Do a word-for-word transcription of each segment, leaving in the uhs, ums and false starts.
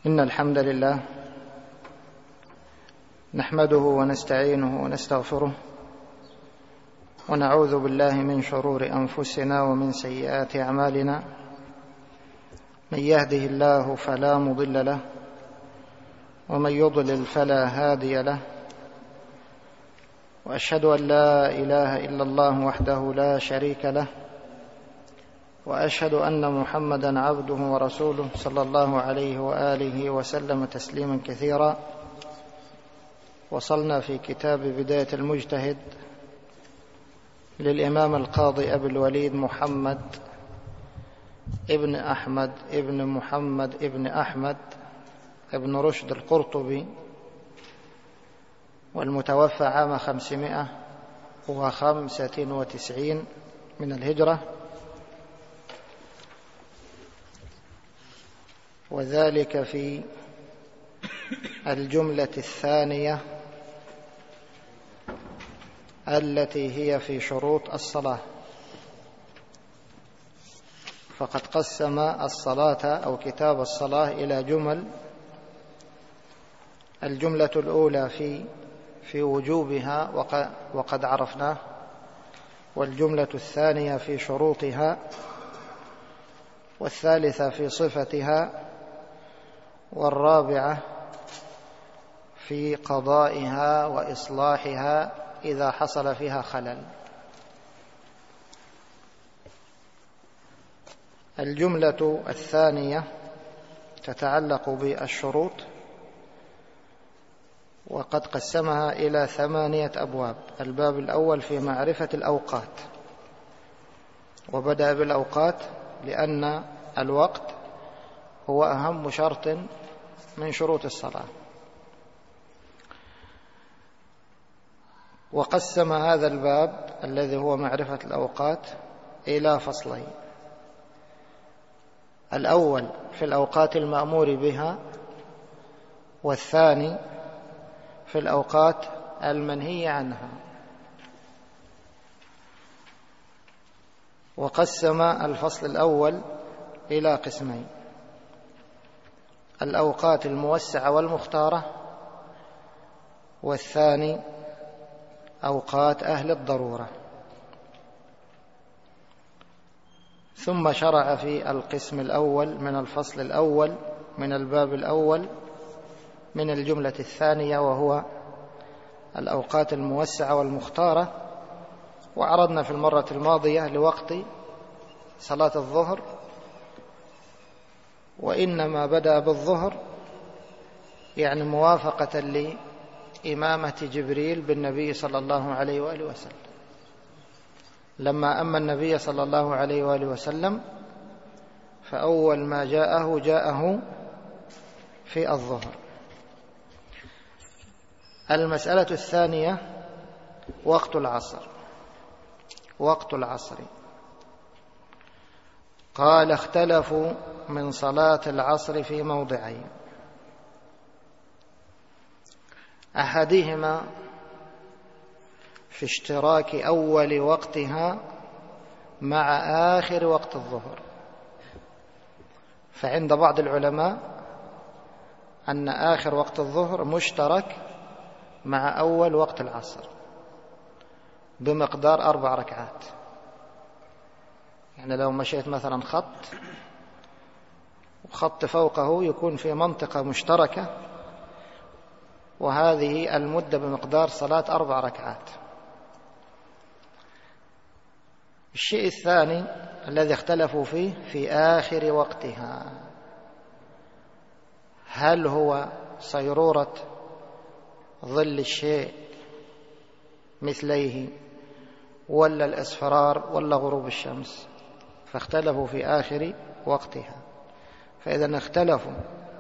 إن الحمد لله نحمده ونستعينه ونستغفره ونعوذ بالله من شرور أنفسنا ومن سيئات أعمالنا. من يهده الله فلا مضل له ومن يضلل فلا هادي له، وأشهد أن لا إله إلا الله وحده لا شريك له، وأشهد أن محمدًا عبده ورسوله صلى الله عليه وآله وسلم تسليمًا كثيرا. وصلنا في كتاب بداية المجتهد للإمام القاضي أبي الوليد محمد ابن أحمد ابن محمد ابن أحمد ابن رشد القرطبي، والمتوفى عام خمسمائة وخمسة وتسعين من الهجرة، وذلك في الجملة الثانية التي هي في شروط الصلاة. فقد قسم الصلاة أو كتاب الصلاة إلى جمل. الجملة الأولى في في وجوبها وقد عرفناه، والجملة الثانية في شروطها، والثالثة في صفتها، والرابعة في قضائها وإصلاحها إذا حصل فيها خلل. الجملة الثانية تتعلق بالشروط، وقد قسمها إلى ثمانية أبواب. الباب الأول في معرفة الأوقات، وبدأ بالأوقات لأن الوقت هو أهم شرط من شروط الصلاة. وقسم هذا الباب الذي هو معرفة الأوقات إلى فصلين: الأول في الأوقات المأمور بها، والثاني في الأوقات المنهي عنها. وقسم الفصل الأول إلى قسمين: الأوقات الموسعة والمختارة، والثاني أوقات أهل الضرورة. ثم شرع في القسم الأول من الفصل الأول من الباب الأول من الجملة الثانية، وهو الأوقات الموسعة والمختارة. وعرضنا في المرة الماضية لوقت صلاة الظهر، وإنما بدأ بالظهر يعني موافقة لإمامة جبريل بالنبي صلى الله عليه وآله وسلم. لما أما النبي صلى الله عليه وآله وسلم فأول ما جاءه جاءه في الظهر. المسألة الثانية وقت العصر. وقت العصر قال: اختلفوا من صلاة العصر في موضعين: أحدهما في اشتراك أول وقتها مع آخر وقت الظهر. فعند بعض العلماء أن آخر وقت الظهر مشترك مع أول وقت العصر بمقدار أربع ركعات. يعني لو مشيت مثلا خط وخط فوقه يكون في منطقة مشتركة، وهذه المدة بمقدار صلاة أربع ركعات. الشيء الثاني الذي اختلفوا فيه في آخر وقتها: هل هو صيرورة ظل الشيء مثليه، ولا الإصفرار، ولا غروب الشمس؟ فاختلفوا في آخر وقتها. فإذا اختلفوا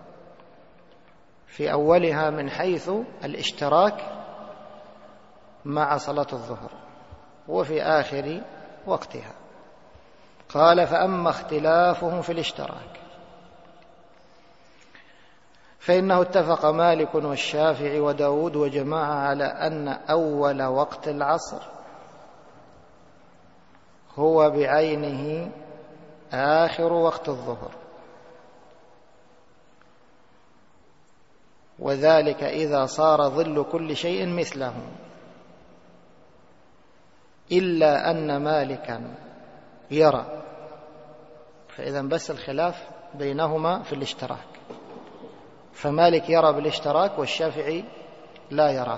في أولها من حيث الاشتراك مع صلاة الظهر، وفي آخر وقتها. قال: فأما اختلافهم في الاشتراك فإنه اتفق مالك والشافعي وداود وجماعة على أن أول وقت العصر هو بعينه آخر وقت الظهر، وذلك إذا صار ظل كل شيء مثله، إلا أن مالكا يرى. فإذا بس الخلاف بينهما في الاشتراك، فمالك يرى بالاشتراك والشافعي لا يراه.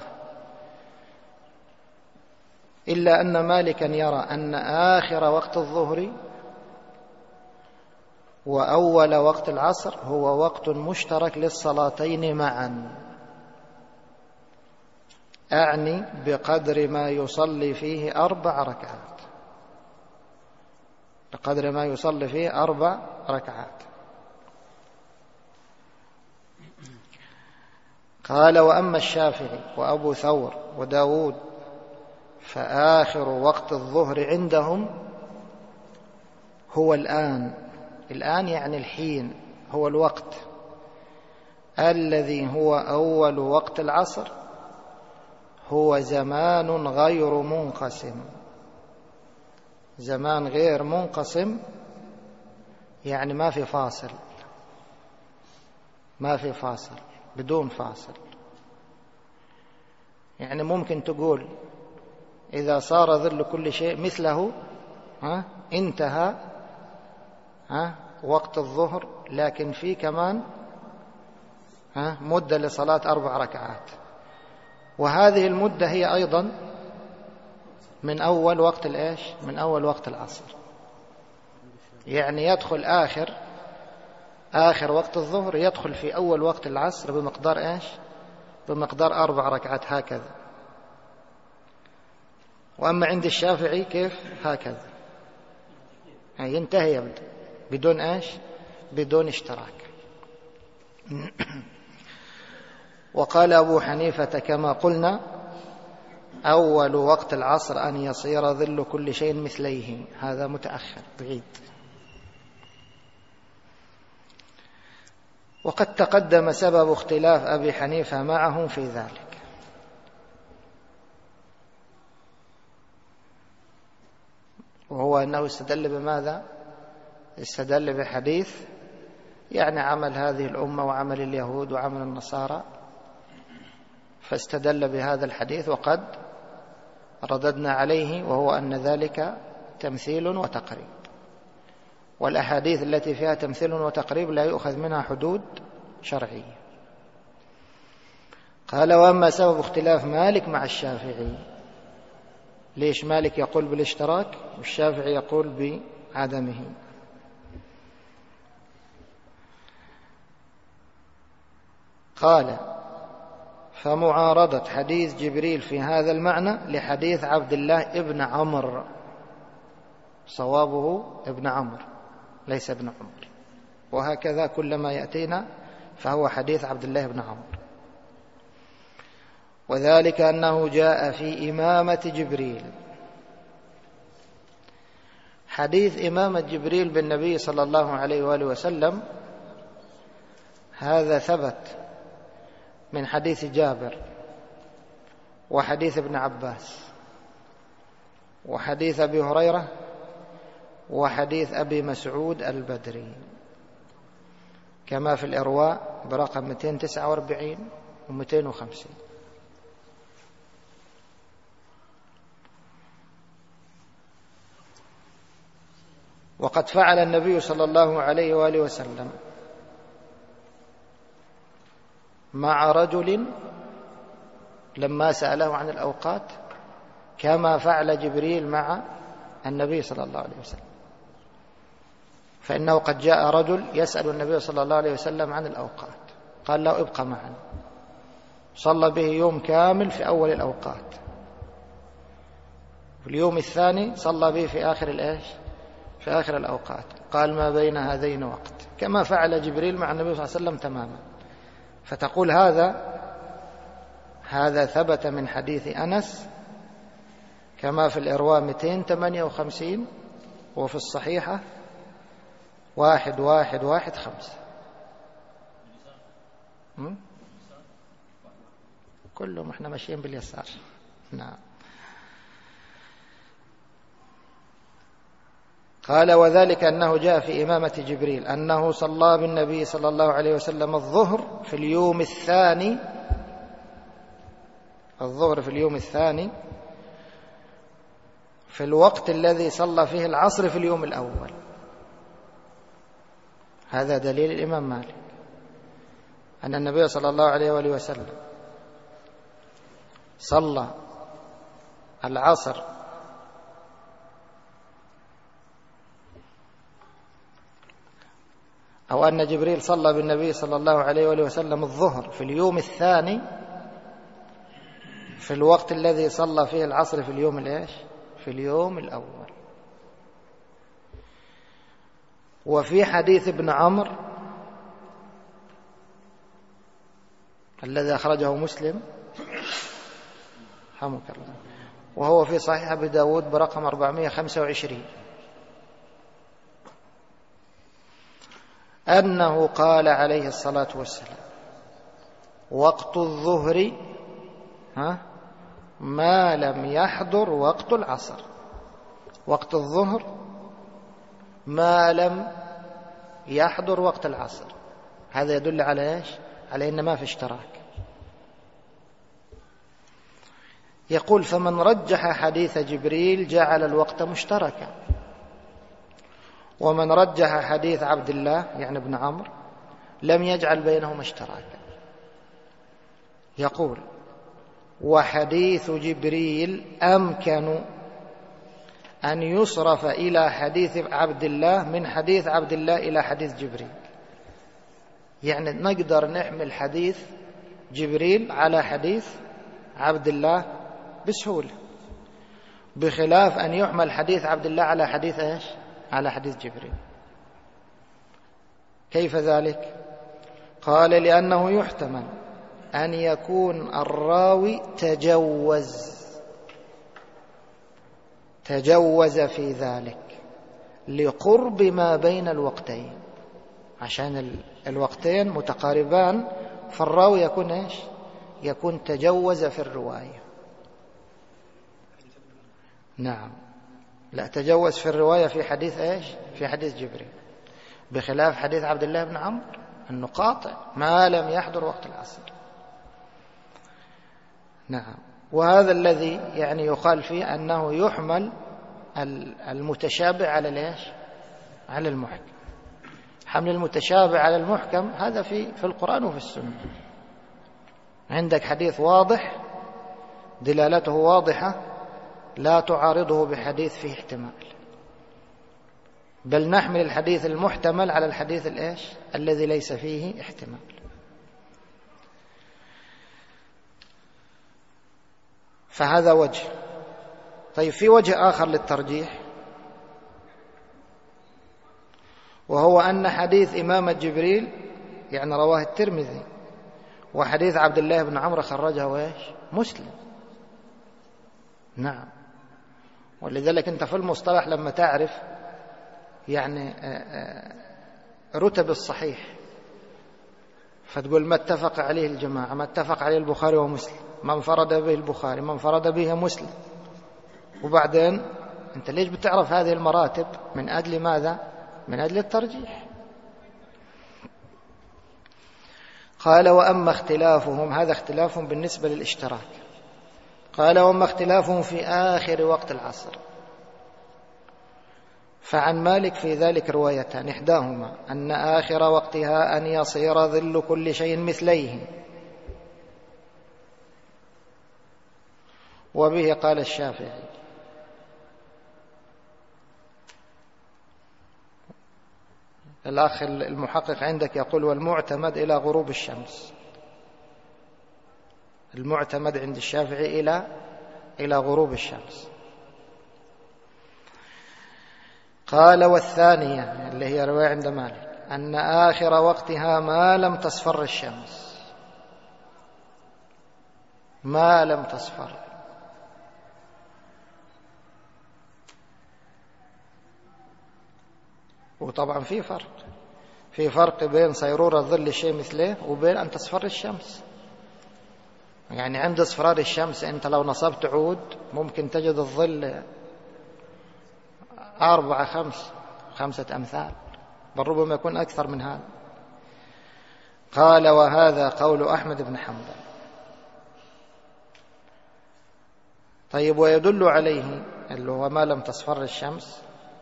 إلا أن مالكا يرى أن آخر وقت الظهر وأول وقت العصر هو وقت مشترك للصلاتين معا، أعني بقدر ما يصلي فيه أربع ركعات، بقدر ما يصلي فيه أربع ركعات. قال: وأما الشافعي وأبو ثور وداود فآخر وقت الظهر عندهم هو الآن. الآن يعني الحين، هو الوقت الذي هو أول وقت العصر، هو زمان غير منقسم. زمان غير منقسم يعني ما في فاصل، ما في فاصل، بدون فاصل. يعني ممكن تقول إذا صار ظل كل شيء مثله ها انتهى ها وقت الظهر، لكن في كمان ها مدة لصلاة أربع ركعات، وهذه المدة هي أيضا من أول وقت الإيش؟ من أول وقت العصر. يعني يدخل آخر آخر وقت الظهر يدخل في أول وقت العصر بمقدار إيش؟ بمقدار أربع ركعات هكذا. وأما عند الشافعي كيف؟ هكذا، يعني ينتهي يبدأ بدون إيش؟ بدون اشتراك. وقال أبو حنيفة كما قلنا: أول وقت العصر أن يصير ظل كل شيء مثليه. هذا متأخر بعيد. وقد تقدم سبب اختلاف أبي حنيفة معهم في ذلك، وهو أنه استدل بماذا؟ استدل بحديث يعني عمل هذه الأمة وعمل اليهود وعمل النصارى، فاستدل بهذا الحديث، وقد رددنا عليه، وهو أن ذلك تمثيل وتقريب، والأحاديث التي فيها تمثيل وتقريب لا يؤخذ منها حدود شرعية. قال: وأما سبب اختلاف مالك مع الشافعي. ليش مالك يقول بالاشتراك والشافعي يقول بعدمه؟ قال: فمعارضة حديث جبريل في هذا المعنى لحديث عبد الله ابن عمرو، صوابه ابن عمرو ليس ابن عمر، وهكذا كلما يأتينا فهو حديث عبد الله بن عمرو. وذلك أنه جاء في إمامة جبريل. حديث إمامة جبريل بالنبي صلى الله عليه وآله وسلم هذا ثبت من حديث جابر وحديث ابن عباس وحديث أبي هريرة وحديث أبي مسعود البدري، كما في الإرواء برقم مئتين وتسعة وأربعين ومئتين وخمسين. وقد فعل النبي صلى الله عليه وآله وسلم مع رجل لما سأله عن الأوقات كما فعل جبريل مع النبي صلى الله عليه وسلم. فإنه قد جاء رجل يسأل النبي صلى الله عليه وسلم عن الأوقات، قال له: ابقى معنا. صلى به يوم كامل في أول الأوقات، في اليوم الثاني صلى به في آخر الإيش؟ في آخر الأوقات. قال: ما بين هذين وقت، كما فعل جبريل مع النبي صلى الله عليه وسلم تماما. فتقول هذا هذا ثبت من حديث أنس كما في الإرواء مئتين وثمانية وخمسين، وفي الصحيحة واحد واحد واحد خمسة. كلهم احنا ماشيين باليسار. نعم. قال وذلك أنه جاء في إمامة جبريل أنه صلى بالنبي صلى الله عليه وسلم الظهر في اليوم الثاني الظهر في اليوم الثاني في الوقت الذي صلى فيه العصر في اليوم الأول. هذا دليل الإمام مالك أن النبي صلى الله عليه وآله وسلم صلى العصر أو أن جبريل صلى بالنبي صلى الله عليه وآله وسلم الظهر في اليوم الثاني في الوقت الذي صلى فيه العصر في اليوم الإيش؟ في اليوم الأول. وفي حديث ابن عمرو الذي أخرجه مسلم حمك الله وهو في صحيح أبي داود برقم أربعمائة وخمسة وعشرين أنه قال عليه الصلاة والسلام وقت الظهر ها ما لم يحضر وقت العصر. وقت الظهر ما لم يحضر وقت العصر. هذا يدل على ايش؟ على ان ما في اشتراك. يقول فمن رجح حديث جبريل جعل الوقت مشتركا، ومن رجح حديث عبد الله يعني ابن عمرو لم يجعل بينهما اشتراكا. يقول وحديث جبريل أمكن أن يصرف إلى حديث عبد الله من حديث عبد الله إلى حديث جبريل. يعني نقدر نحمل حديث جبريل على حديث عبد الله بسهولة، بخلاف أن يحمل حديث عبد الله على حديث إيش؟ على حديث جبريل. كيف ذلك؟ قال لأنه يحتمل أن يكون الراوي تجوز تجوز في ذلك لقرب ما بين الوقتين، عشان الوقتين متقاربان، فالراوي يكون إيش؟ يكون تجوز في الرواية. نعم، لا تجوز في الرواية في حديث إيش؟ في حديث جبريل، بخلاف حديث عبد الله بن عمرو أنه قاطع ما لم يحضر وقت العصر. نعم، وهذا الذي يعني يقال فيه أنه يحمل المتشابه على ليش؟ على المحكم. حمل المتشابه على المحكم هذا في في القرآن وفي السنة. عندك حديث واضح دلالته واضحة لا تعارضه بحديث فيه احتمال، بل نحمل الحديث المحتمل على الحديث الإيش؟ الذي ليس فيه احتمال. فهذا وجه. طيب في وجه آخر للترجيح، وهو أن حديث إمامة جبريل يعني رواه الترمذي، وحديث عبد الله بن عمرو خرجه وإيش؟ مسلم. نعم، ولذلك أنت في المصطلح لما تعرف يعني رتب الصحيح فتقول ما اتفق عليه الجماعة، ما اتفق عليه البخاري ومسلم، ما انفرد به البخاري، ما انفرد به مسلم. وبعدين أنت ليش بتعرف هذه المراتب؟ من أجل ماذا؟ من أجل الترجيح. قال وأما اختلافهم، هذا اختلافهم بالنسبة للاشتراك. قال وأما اختلافهم في آخر وقت العصر فعن مالك في ذلك روايتان، إحداهما أن آخر وقتها أن يصير ظل كل شيء مثليه، وبه قال الشافعي. الأخ المحقق عندك يقول والمعتمد إلى غروب الشمس، المعتمد عند الشافعي إلى إلى غروب الشمس. قال والثانية اللي هي رواية عند مالك أن آخر وقتها ما لم تصفر الشمس، ما لم تصفر. وطبعا في فرق في فرق بين صيرورة ظل الشيء مثله وبين أن تصفر الشمس. يعني عند اصفرار الشمس أنت لو نصبت عود ممكن تجد الظل أربعة خمس خمسة أمثال، بل ربما يكون أكثر من هذا. قال وهذا قول أحمد بن حنبل. طيب، ويدل عليه اللي هو ما لم تصفر الشمس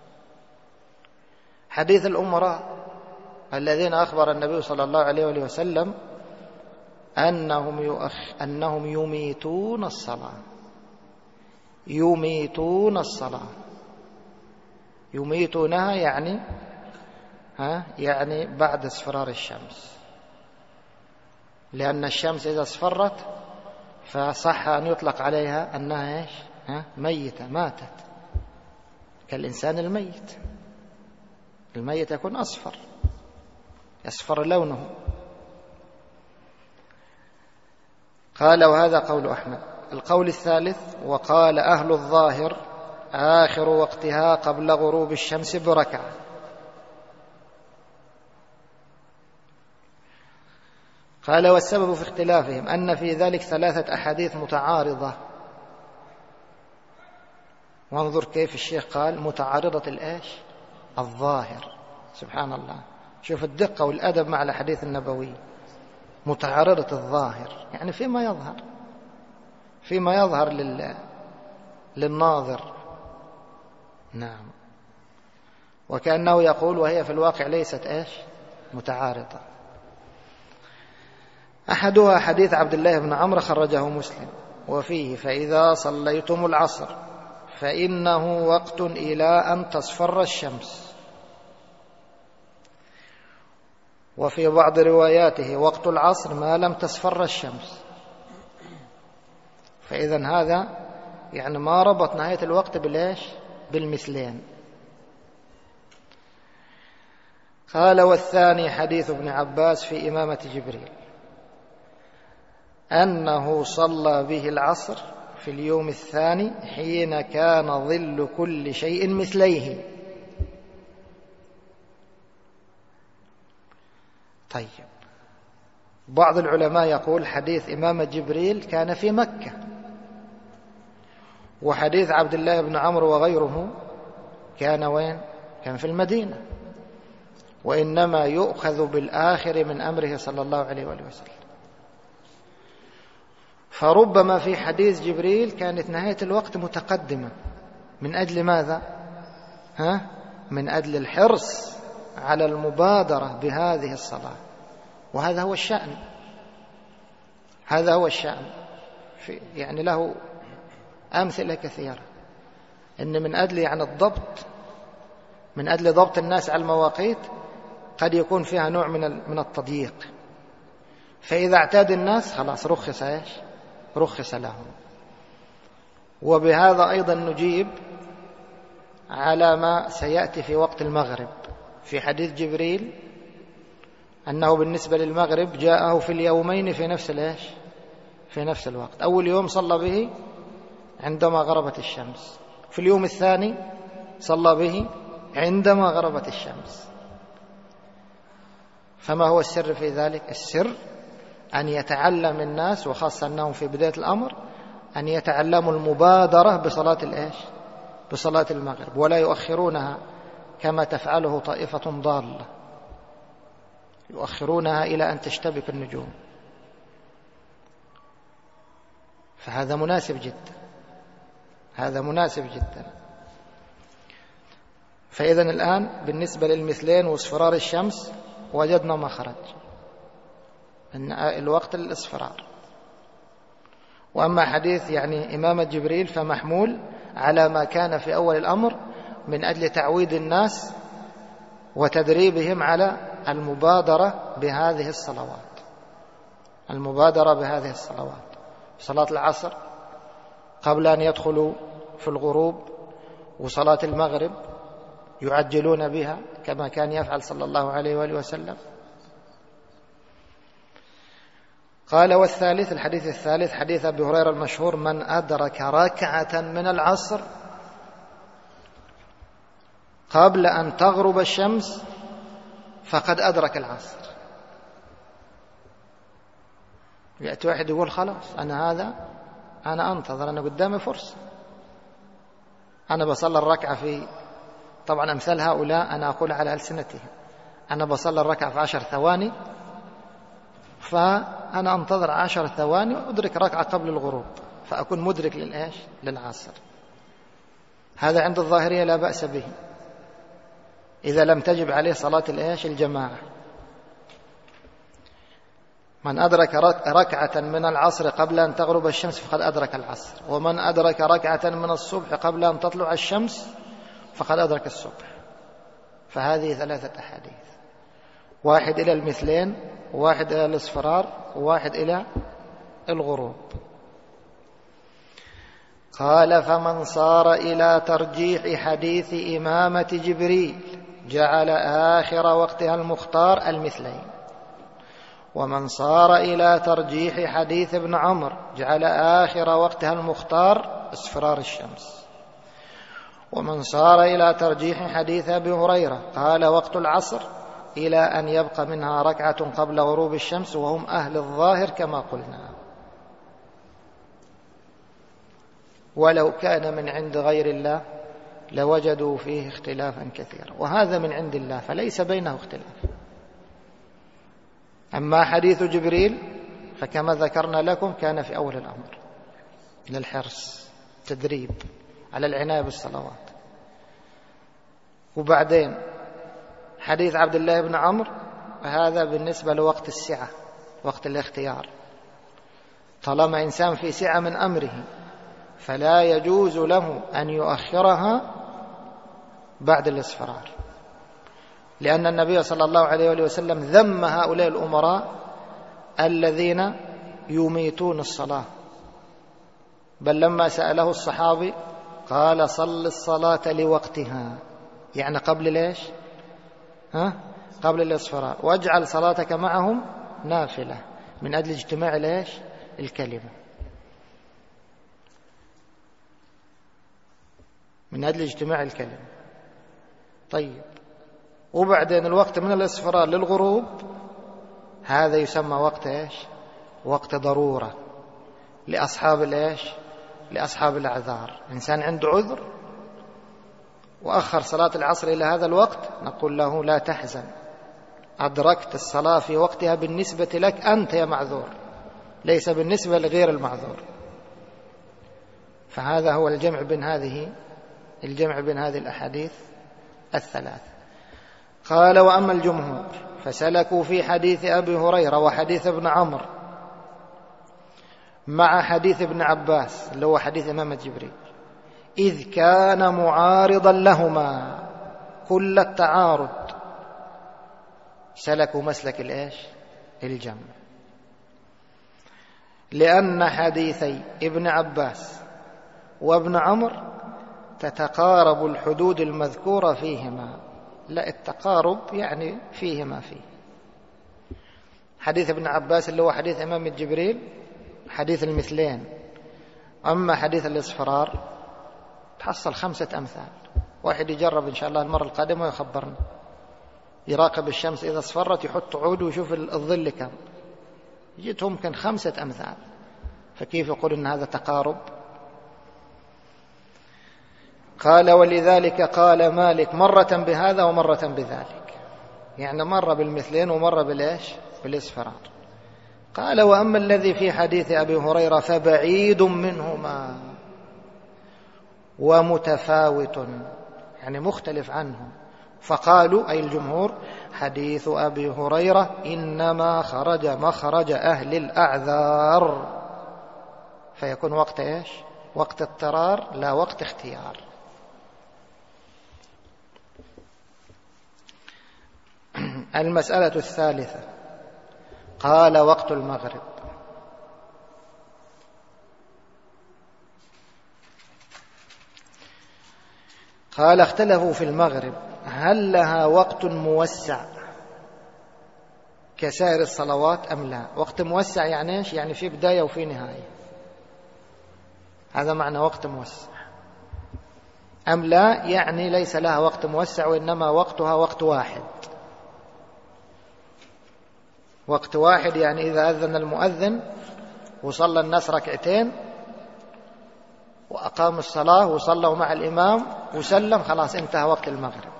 حديث الأمراء الذين أخبر النبي صلى الله عليه وآله وسلم أنهم, يؤخ أنهم يميتون الصلاة يميتون الصلاة يميتونها يعني ها يعني بعد اصفرار الشمس، لأن الشمس إذا اصفرت فصح أن يطلق عليها أنها إيش؟ ها ميتة، ماتت، كالإنسان الميت. الميت يكون أصفر، يصفر لونه. قال وهذا قول أحمد. القول الثالث: وقال أهل الظاهر آخر وقتها قبل غروب الشمس بركعة. قال والسبب في اختلافهم أن في ذلك ثلاثة أحاديث متعارضة. وانظر كيف الشيخ قال متعارضة الإيش؟ الظاهر. سبحان الله، شوف الدقة والأدب مع الحديث النبوي. متعارضة الظاهر يعني فيما يظهر فيما يظهر لل... للناظر. نعم، وكأنه يقول وهي في الواقع ليست إيش؟ متعارضة. أحدها حديث عبد الله بن عمرو خرجه مسلم وفيه: فإذا صليتم العصر فإنه وقت إلى أن تصفر الشمس. وفي بعض رواياته: وقت العصر ما لم تصفر الشمس. فإذن هذا يعني ما ربط نهاية الوقت بالإيش؟ بالمثلين. قال والثاني حديث ابن عباس في إمامة جبريل أنه صلى به العصر في اليوم الثاني حين كان ظل كل شيء مثليه. طيب، بعض العلماء يقول حديث إمامة جبريل كان في مكة، وحديث عبد الله بن عمرو وغيره كان وين؟ كان في المدينة، وإنما يؤخذ بالآخر من أمره صلى الله عليه وآله وسلم. فربما في حديث جبريل كانت نهاية الوقت متقدمة. من أجل ماذا؟ ها؟ من أجل الحرص على المبادرة بهذه الصلاة، وهذا هو الشأن. هذا هو الشأن في يعني له أمثلة كثيرة، إن من أجل يعني الضبط من أجل ضبط الناس على المواقيت قد يكون فيها نوع من من التضييق، فإذا اعتاد الناس خلاص رخص إيش؟ رخص لهم. وبهذا أيضا نجيب على ما سيأتي في وقت المغرب في حديث جبريل أنه بالنسبة للمغرب جاءه في اليومين في نفس الإيش؟ في نفس الوقت. أول يوم صلى به عندما غربت الشمس، في اليوم الثاني صلى به عندما غربت الشمس. فما هو السر في ذلك؟ السر أن يتعلم الناس، وخاصة أنهم في بداية الأمر، أن يتعلموا المبادرة بصلاة الإيش؟ بصلاة المغرب، ولا يؤخرونها كما تفعله طائفة ضالة، يؤخرونها إلى أن تشتبك النجوم. فهذا مناسب جدا، هذا مناسب جدا. فإذن الآن بالنسبة للمثلين واصفرار الشمس وجدنا مخرج أن الوقت للإصفرار. وأما حديث يعني إمامة جبريل فمحمول على ما كان في أول الأمر من أجل تعويد الناس وتدريبهم على المبادرة بهذه الصلوات المبادرة بهذه الصلوات صلاة العصر قبل أن يدخلوا في الغروب، وصلاة المغرب يعجلون بها كما كان يفعل صلى الله عليه وآله وسلم. قال والثالث الحديث الثالث حديث أبي هريرة المشهور: من أدرك ركعة من العصر قبل أن تغرب الشمس فقد أدرك العصر. يأتي واحد يقول خلاص أنا هذا أنا أنتظر، أنا قدامي فرصة، أنا بصلي الركعة في طبعا أمثال هؤلاء أنا أقول على ألسنتهم، أنا بصلي الركعة في عشر ثواني، فأنا أنتظر عشر ثواني وأدرك ركعة قبل الغروب فأكون مدرك للإيش؟ للعصر. هذا عند الظاهرية لا بأس به إذا لم تجب عليه صلاة الإيش؟ الجماعة. من أدرك ركعة من العصر قبل أن تغرب الشمس فقد أدرك العصر، ومن أدرك ركعة من الصبح قبل أن تطلع الشمس فقد أدرك الصبح. فهذه ثلاثة أحاديث، واحد إلى المثلين، واحد إلى الاصفرار، وواحد إلى الغروب. قال: فمن صار إلى ترجيح حديث إمامة جبريل جعل آخر وقتها المختار المثلين، ومن صار إلى ترجيح حديث ابن عمر جعل آخر وقتها المختار اصفرار الشمس، ومن صار إلى ترجيح حديث أبي هريرة قال وقت العصر إلى أن يبقى منها ركعة قبل غروب الشمس، وهم أهل الظاهر كما قلنا. ولو كان من عند غير الله لوجدوا فيه اختلافا كثيرا، وهذا من عند الله فليس بينه اختلاف. أما حديث جبريل فكما ذكرنا لكم كان في أول الأمر للحرص، تدريب على العناية بالصلوات. وبعدين حديث عبد الله بن عمرو هذا بالنسبة لوقت السعة، وقت الاختيار. طالما إنسان في سعة من أمره فلا يجوز له أن يؤخرها بعد الاصفرار، لأن النبي صلى الله عليه وسلم ذم هؤلاء الأمراء الذين يميتون الصلاة، بل لما سأله الصحابي قال: صل الصلاة لوقتها، يعني قبل ليش؟ ها؟ قبل الاصفرار، واجعل صلاتك معهم نافلة من أجل اجتماع ليش؟ الكلمة، من أجل اجتماع الكلمة. طيب، وبعدين الوقت من الاصفرار للغروب هذا يسمى وقت ايش؟ وقت ضرورة لأصحاب الايش؟ لأصحاب الأعذار. إنسان عنده عذر وأخر صلاة العصر إلى هذا الوقت نقول له: لا تحزن، أدركت الصلاة في وقتها بالنسبة لك أنت يا معذور، ليس بالنسبة لغير المعذور. فهذا هو الجمع بين هذه الجمع بين هذه الأحاديث الثلاث. قال: وأما الجمهور فسلكوا في حديث أبي هريرة وحديث ابن عمرو مع حديث ابن عباس اللي هو حديث إمامة جبريل، إذ كان معارضا لهما كل التعارض، سلكوا مسلك الإيش؟ الجمع، لأن حديثي ابن عباس وابن عمرو تتقارب الحدود المذكورة فيهما. لا، التقارب يعني فيهما فيه. حديث ابن عباس اللي هو حديث إمامة جبريل حديث المثلين، أما حديث الإصفرار تحصل خمسة أمثال. واحد يجرب إن شاء الله المرة القادمة ويخبرنا، يراقب الشمس إذا اصفرت يحط عود ويشوف الظل كم، جيت ممكن خمسة أمثال، فكيف يقول إن هذا تقارب؟ قال: ولذلك قال مالك مرة بهذا ومرة بذلك، يعني مرة بالمثلين ومرة بالإيش؟ بالإصفرار. قال: وأما الذي في حديث أبي هريرة فبعيد منهما ومتفاوت، يعني مختلف عنه. فقالوا أي الجمهور: حديث أبي هريرة إنما خرج مخرج أهل الأعذار، فيكون وقت إيش؟ وقت اضطرار لا وقت اختيار. المسألة الثالثة، قال: وقت المغرب. قال: اختلفوا في المغرب هل لها وقت موسع كسائر الصلوات أم لا؟ وقت موسع يعني ايش؟ يعني في بداية وفي نهاية، هذا معنى وقت موسع. أم لا يعني ليس لها وقت موسع وإنما وقتها وقت واحد. وقت واحد يعني إذا أذن المؤذن وصلى الناس ركعتين وأقام الصلاة وصلوا مع الإمام وسلم خلاص انتهى وقت المغرب.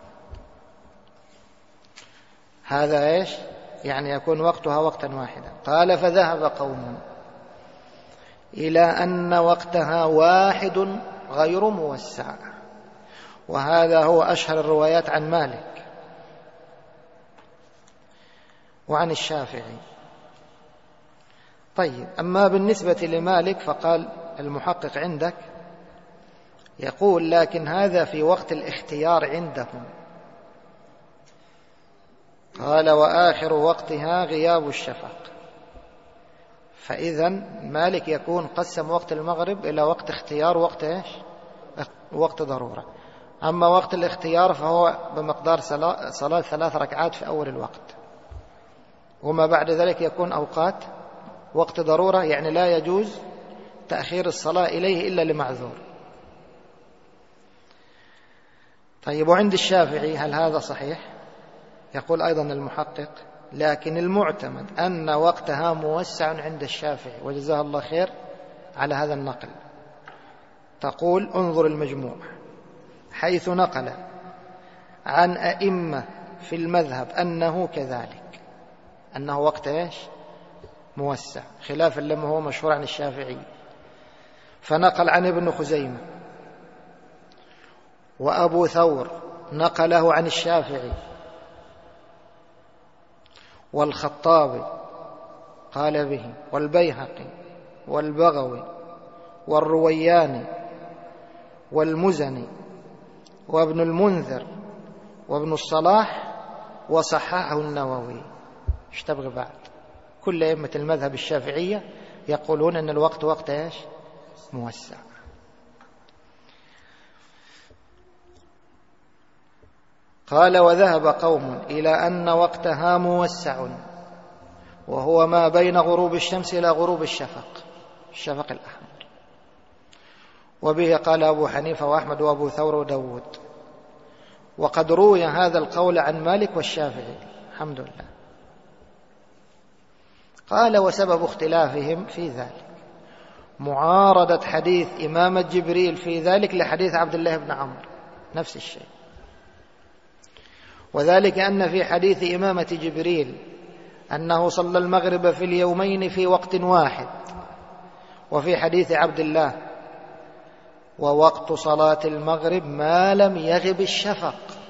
هذا إيش؟ يعني يكون وقتها وقتا واحدا. قال فذهب قوم إلى أن وقتها واحد غير موسع، وهذا هو أشهر الروايات عن مالك وعن الشافعي. طيب، أما بالنسبة لمالك فقال المحقق عندك يقول لكن هذا في وقت الاختيار عندهم. قال وآخر وقتها غياب الشفق. فإذا مالك يكون قسم وقت المغرب إلى وقت اختيار ووقت إيش؟ وقت ضرورة. أما وقت الاختيار فهو بمقدار صلاة, صلاة ثلاث ركعات في أول الوقت، وما بعد ذلك يكون أوقات وقت ضرورة، يعني لا يجوز تأخير الصلاة إليه إلا لمعذور. طيب، وعند الشافعي هل هذا صحيح؟ يقول أيضا المحقق لكن المعتمد أن وقتها موسع عند الشافعي، وجزاه الله خير على هذا النقل. تقول انظر المجموع، حيث نقل عن أئمة في المذهب أنه كذلك، أنه وقت إيش؟ موسع، خلافا لما هو مشهور عن الشافعي. فنقل عن ابن خزيمة وأبو ثور نقله عن الشافعي، والخطابي قال به، والبيهقي والبغوي والروياني والمزني وابن المنذر وابن الصلاح، وصححه النووي. ايش تبغى بعد؟ كل أئمة المذهب الشافعية يقولون أن الوقت وقت ايش؟ موسع. قال وذهب قوم إلى أن وقتها موسع، وهو ما بين غروب الشمس إلى غروب الشفق، الشفق الأحمر. وبه قال أبو حنيفة وأحمد وأبو ثور وداود. وقد روي هذا القول عن مالك والشافعي، الحمد لله. قال وسبب اختلافهم في ذلك معارضة حديث إمامة جبريل في ذلك لحديث عبد الله بن عمرو، نفس الشيء. وذلك أن في حديث إمامة جبريل أنه صلى المغرب في اليومين في وقت واحد، وفي حديث عبد الله ووقت صلاة المغرب ما لم يغب الشفق.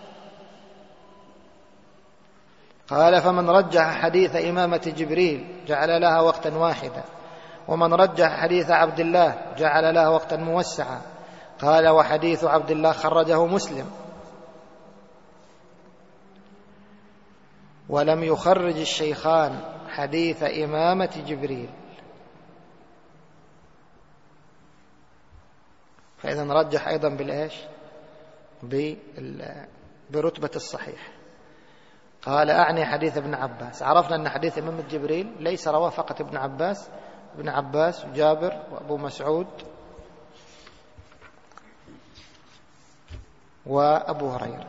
قال فمن رجح حديث إمامة جبريل جعل لها وقتا واحدا، ومن رجح حديث عبد الله جعل لها وقتا موسعا. قال وحديث عبد الله خرجه مسلم، ولم يخرج الشيخان حديث إمامة جبريل، فإذا رجح أيضا بالإيش؟ برتبة الصحيح. قال أعني حديث ابن عباس. عرفنا أن حديث إمامة جبريل ليس رواه فقط ابن عباس، ابن عباس وجابر وأبو مسعود وأبو هريرة.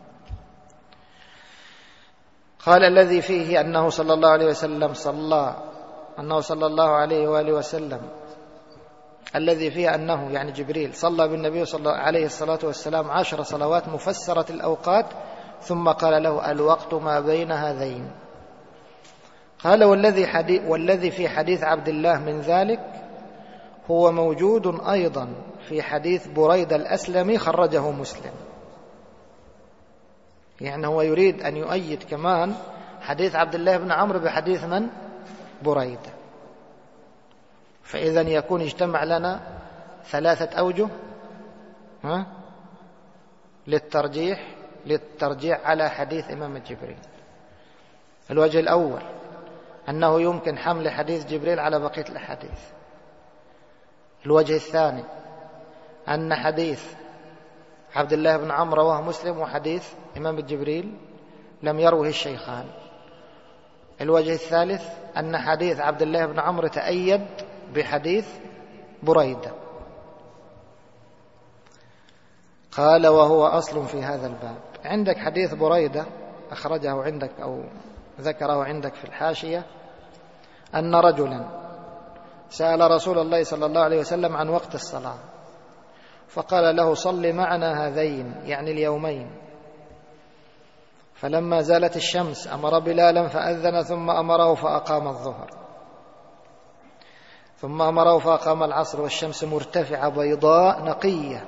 قال الذي فيه أنه صلى الله عليه وسلم صلى أنه صلى الله عليه وآله وسلم الذي فيه أنه يعني جبريل صلى بالنبي صلى الله عليه الصلاة والسلام عشر صلوات مفسرة الأوقات، ثم قال له الوقت ما بين هذين. قال والذي, حديث والذي في حديث عبد الله من ذلك هو موجود أيضا في حديث بريدة الأسلمي خرجه مسلم. يعني هو يريد أن يؤيد كمان حديث عبد الله بن عمرو بحديث من؟ بريدة. فإذا يكون اجتمع لنا ثلاثة أوجه ها؟ للترجيح للترجيح على حديث إمامة جبريل. الوجه الأول أنه يمكن حمل حديث جبريل على بقية الأحاديث. الوجه الثاني أن حديث عبد الله بن عمرو رواه مسلم، وحديث إمامة جبريل لم يروه الشيخان. الوجه الثالث أن حديث عبد الله بن عمرو تأيد بحديث بريدة. قال وهو أصل في هذا الباب. عندك حديث بريدة أخرجه عندك أو ذكره عندك في الحاشية أن رجلا سأل رسول الله صلى الله عليه وسلم عن وقت الصلاة، فقال له صل معنا هذين يعني اليومين. فلما زالت الشمس أمر بلالا فأذن ثم أمره فأقام الظهر، ثم أمره فأقام العصر والشمس مرتفعة بيضاء نقية،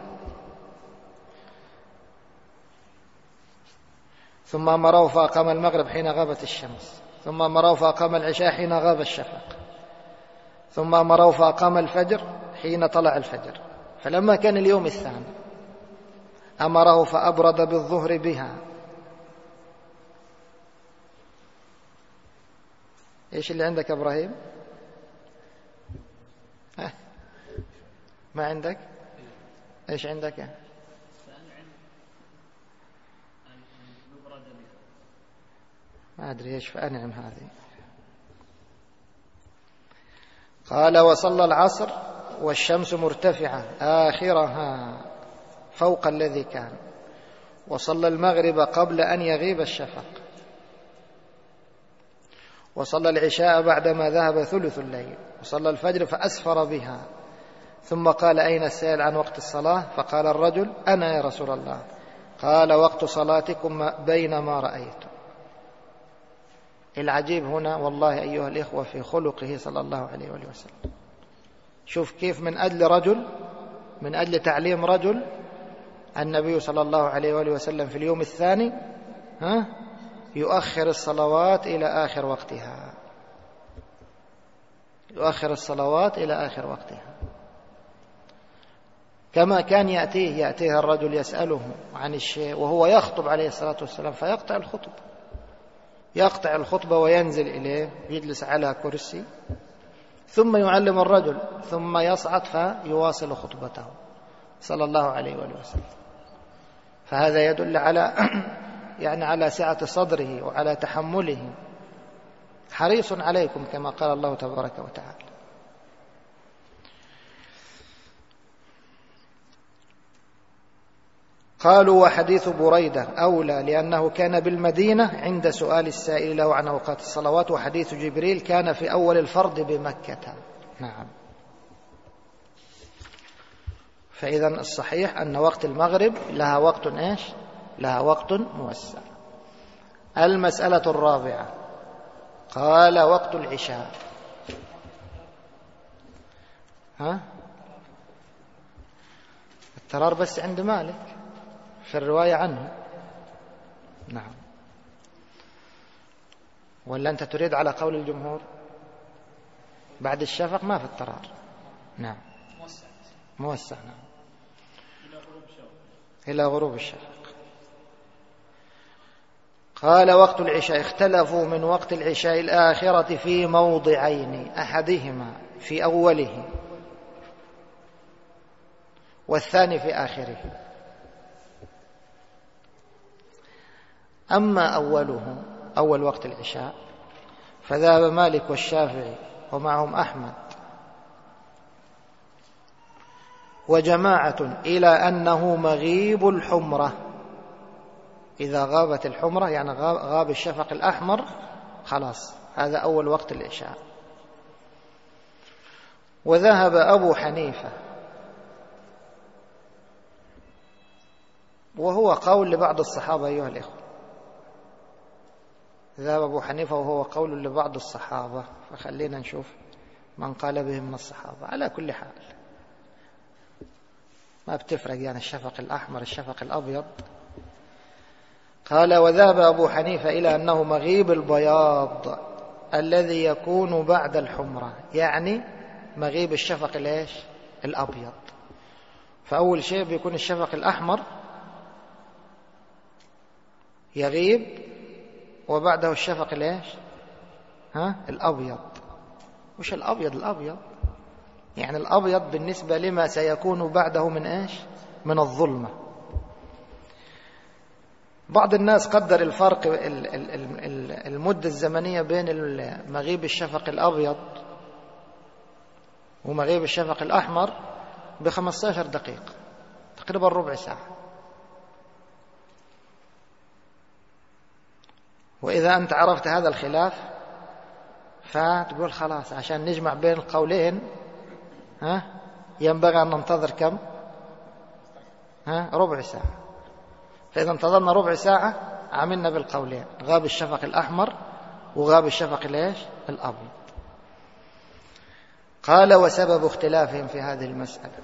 ثم أمره فأقام المغرب حين غابت الشمس، ثم أمره فأقام العشاء حين غاب الشفق، ثم أمره فأقام الفجر حين طلع الفجر. فلما كان اليوم الثاني أمره فأبرد بالظهر بها. إيش اللي عندك يا إبراهيم؟ أه؟ ما عندك؟ إيش عندك؟ ما أدري إيش فأنعم هذه. قال وصلى العصر والشمس مرتفعة آخرها فوق الذي كان، وصلى المغرب قبل أن يغيب الشفق، وصلى العشاء بعدما ذهب ثلث الليل، وصلى الفجر فأسفر بها. ثم قال أين السائل عن وقت الصلاة؟ فقال الرجل أنا يا رسول الله. قال وقت صلاتكم بينما رأيت. العجيب هنا والله أيها الإخوة في خلقه صلى الله عليه وآله وسلم. شوف كيف من أجل رجل، من أجل تعليم رجل، النبي صلى الله عليه وآله وسلم في اليوم الثاني ها يؤخر الصلوات إلى آخر وقتها، يؤخر الصلوات إلى آخر وقتها. كما كان يأتيه يأتيه الرجل يسأله عن الشيء وهو يخطب عليه الصلاة والسلام فيقطع الخطبة، يقطع الخطبة وينزل إليه يجلس على كرسي، ثم يعلم الرجل، ثم يصعد فيواصل خطبته صلى الله عليه وآله وسلم. فهذا يدل على يعني على سعة صدره وعلى تحمله، حريص عليكم كما قال الله تبارك وتعالى. قالوا وحديث بريدة أولى لأنه كان بالمدينة عند سؤال السائل له عن أوقات الصلوات، وحديث جبريل كان في أول الفرض بمكة. نعم. فإذا الصحيح أن وقت المغرب لها وقت إيش؟ لها وقت موسع. المسألة الرابعة قال وقت العشاء. ها؟ الترار بس عند مالك في الرواية عنه. نعم. ولا أنت تريد على قول الجمهور بعد الشفق ما في الترار؟ نعم موسع, موسع. نعم. إلى غروب الشفق. قال وقت العشاء اختلفوا من وقت العشاء الآخرة في موضعين، أحدهما في أوله والثاني في آخره. أما أوله أول وقت العشاء فذهب مالك والشافعي ومعهم أحمد وجماعة إلى أنه مغيب الحمرة. إذا غابت الحمرة يعني غاب الشفق الأحمر خلاص هذا أول وقت العشاء. وذهب أبو حنيفة وهو قول لبعض الصحابة أيها الإخوة، ذهب أبو حنيفة وهو قول لبعض الصحابة، فخلينا نشوف من قال به من الصحابة. على كل حال ما بتفرق يعني الشفق الأحمر الشفق الأبيض. قال وذهب أبو حنيفة إلى أنه مغيب البياض الذي يكون بعد الحمرة، يعني مغيب الشفق الإيش؟ الأبيض. فأول شيء بيكون الشفق الأحمر يغيب وبعده الشفق الإيش؟ ها؟ الأبيض. وش الأبيض؟ الأبيض يعني الأبيض بالنسبة لما سيكون بعده من إيش؟ من الظلمة. بعض الناس قدر الفرق المدة الزمنية بين مغيب الشفق الأبيض ومغيب الشفق الأحمر بخمسة عشر دقيقة، تقريبا ربع ساعة. وإذا أنت عرفت هذا الخلاف فتقول خلاص عشان نجمع بين القولين ها ينبغي أن ننتظر كم؟ ها ربع ساعة. فإذا انتظرنا ربع ساعة عملنا بالقولين، غاب الشفق الأحمر وغاب الشفق الإيش الأبيض. قال وسبب اختلافهم في هذه المسألة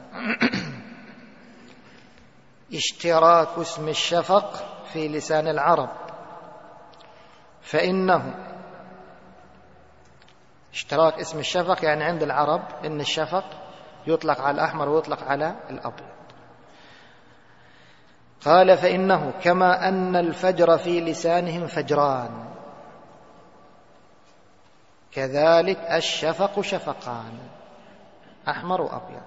اشتراك اسم الشفق في لسان العرب، فإنه اشتراك اسم الشفق يعني عند العرب إن الشفق يطلق على الأحمر ويطلق على الأبيض. قال فإنه كما أن الفجر في لسانهم فجران كذلك الشفق شفقان أحمر وأبيض.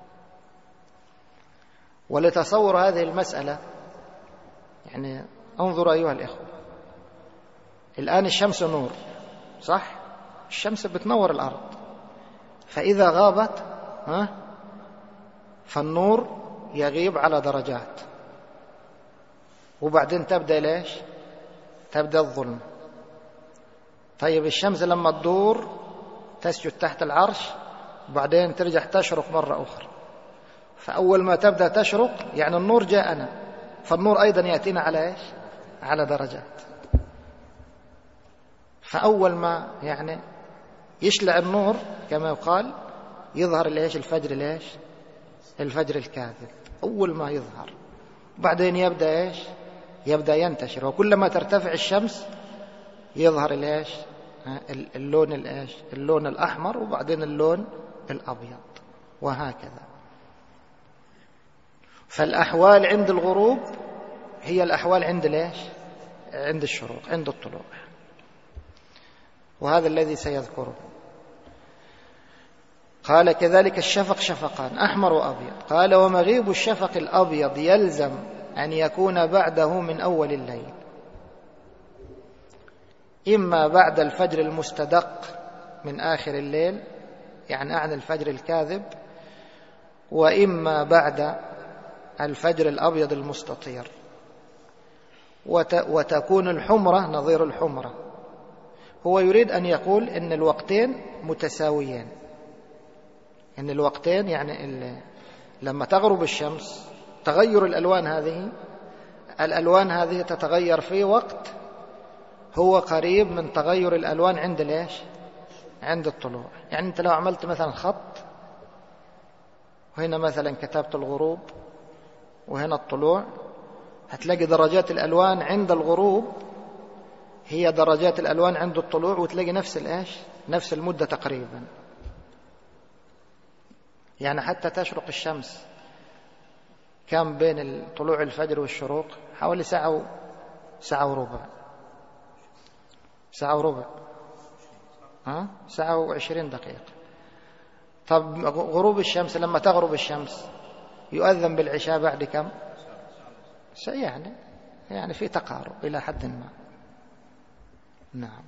ولتصور هذه المسألة يعني انظروا أيها الإخوة، الآن الشمس نور صح؟ الشمس بتنور الأرض، فإذا غابت ها فالنور يغيب على درجات، وبعدين تبدأ ليش؟ تبدأ الظلمة. طيب الشمس لما تدور تسجد تحت العرش وبعدين ترجع تشرق مرة أخرى، فأول ما تبدأ تشرق يعني النور جاءنا، فالنور أيضا يأتينا على إيش؟ على درجات. فأول ما يعني يشلع النور كما يقال يظهر ليش الفجر ليش الفجر الكاذب أول ما يظهر، وبعدين يبدأ إيش؟ يبدأ ينتشر، وكلما ترتفع الشمس يظهر ليش اللون الإيش اللون الأحمر وبعدين اللون الأبيض وهكذا. فالأحوال عند الغروب هي الأحوال عند ليش عند الشروق عند الطلوع، وهذا الذي سيذكره. قال كذلك الشفق شفقان أحمر وأبيض. قال ومغيب الشفق الأبيض يلزم أن يكون بعده من أول الليل، إما بعد الفجر المستدق من آخر الليل يعني أعني الفجر الكاذب، وإما بعد الفجر الأبيض المستطير، وتكون الحمرة نظير الحمرة. هو يريد أن يقول إن الوقتين متساويين، إن الوقتين يعني لما تغرب الشمس تغير الألوان هذه الألوان هذه تتغير في وقت هو قريب من تغير الألوان عند ليش عند الطلوع. يعني أنت لو عملت مثلا خط وهنا مثلا كتبت الغروب وهنا الطلوع، هتلاقي درجات الألوان عند الغروب هي درجات الألوان عند الطلوع، وتلاقي نفس الإيش نفس المدة تقريبا. يعني حتى تشرق الشمس كم بين طلوع الفجر والشروق؟ حوالي ساعة ساعة وربع ساعة وربع ها ساعة وعشرين دقيقة. طب غروب الشمس لما تغرب الشمس يؤذن بالعشاء بعد كم؟ يعني يعني في تقارب إلى حد ما. نعم.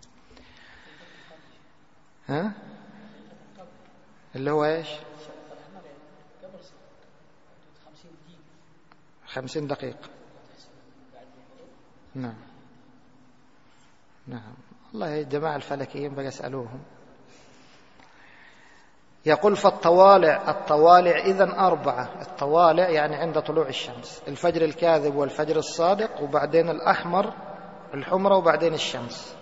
ها اللي هو إيش؟ خمسين دقيقة. نعم نعم. والله الجماعة الفلكيين بقى اسألوهم. يقول فالطوالع الطوالع إذن أربعة. الطوالع يعني عند طلوع الشمس، الفجر الكاذب والفجر الصادق وبعدين الأحمر الحمرة وبعدين الشمس.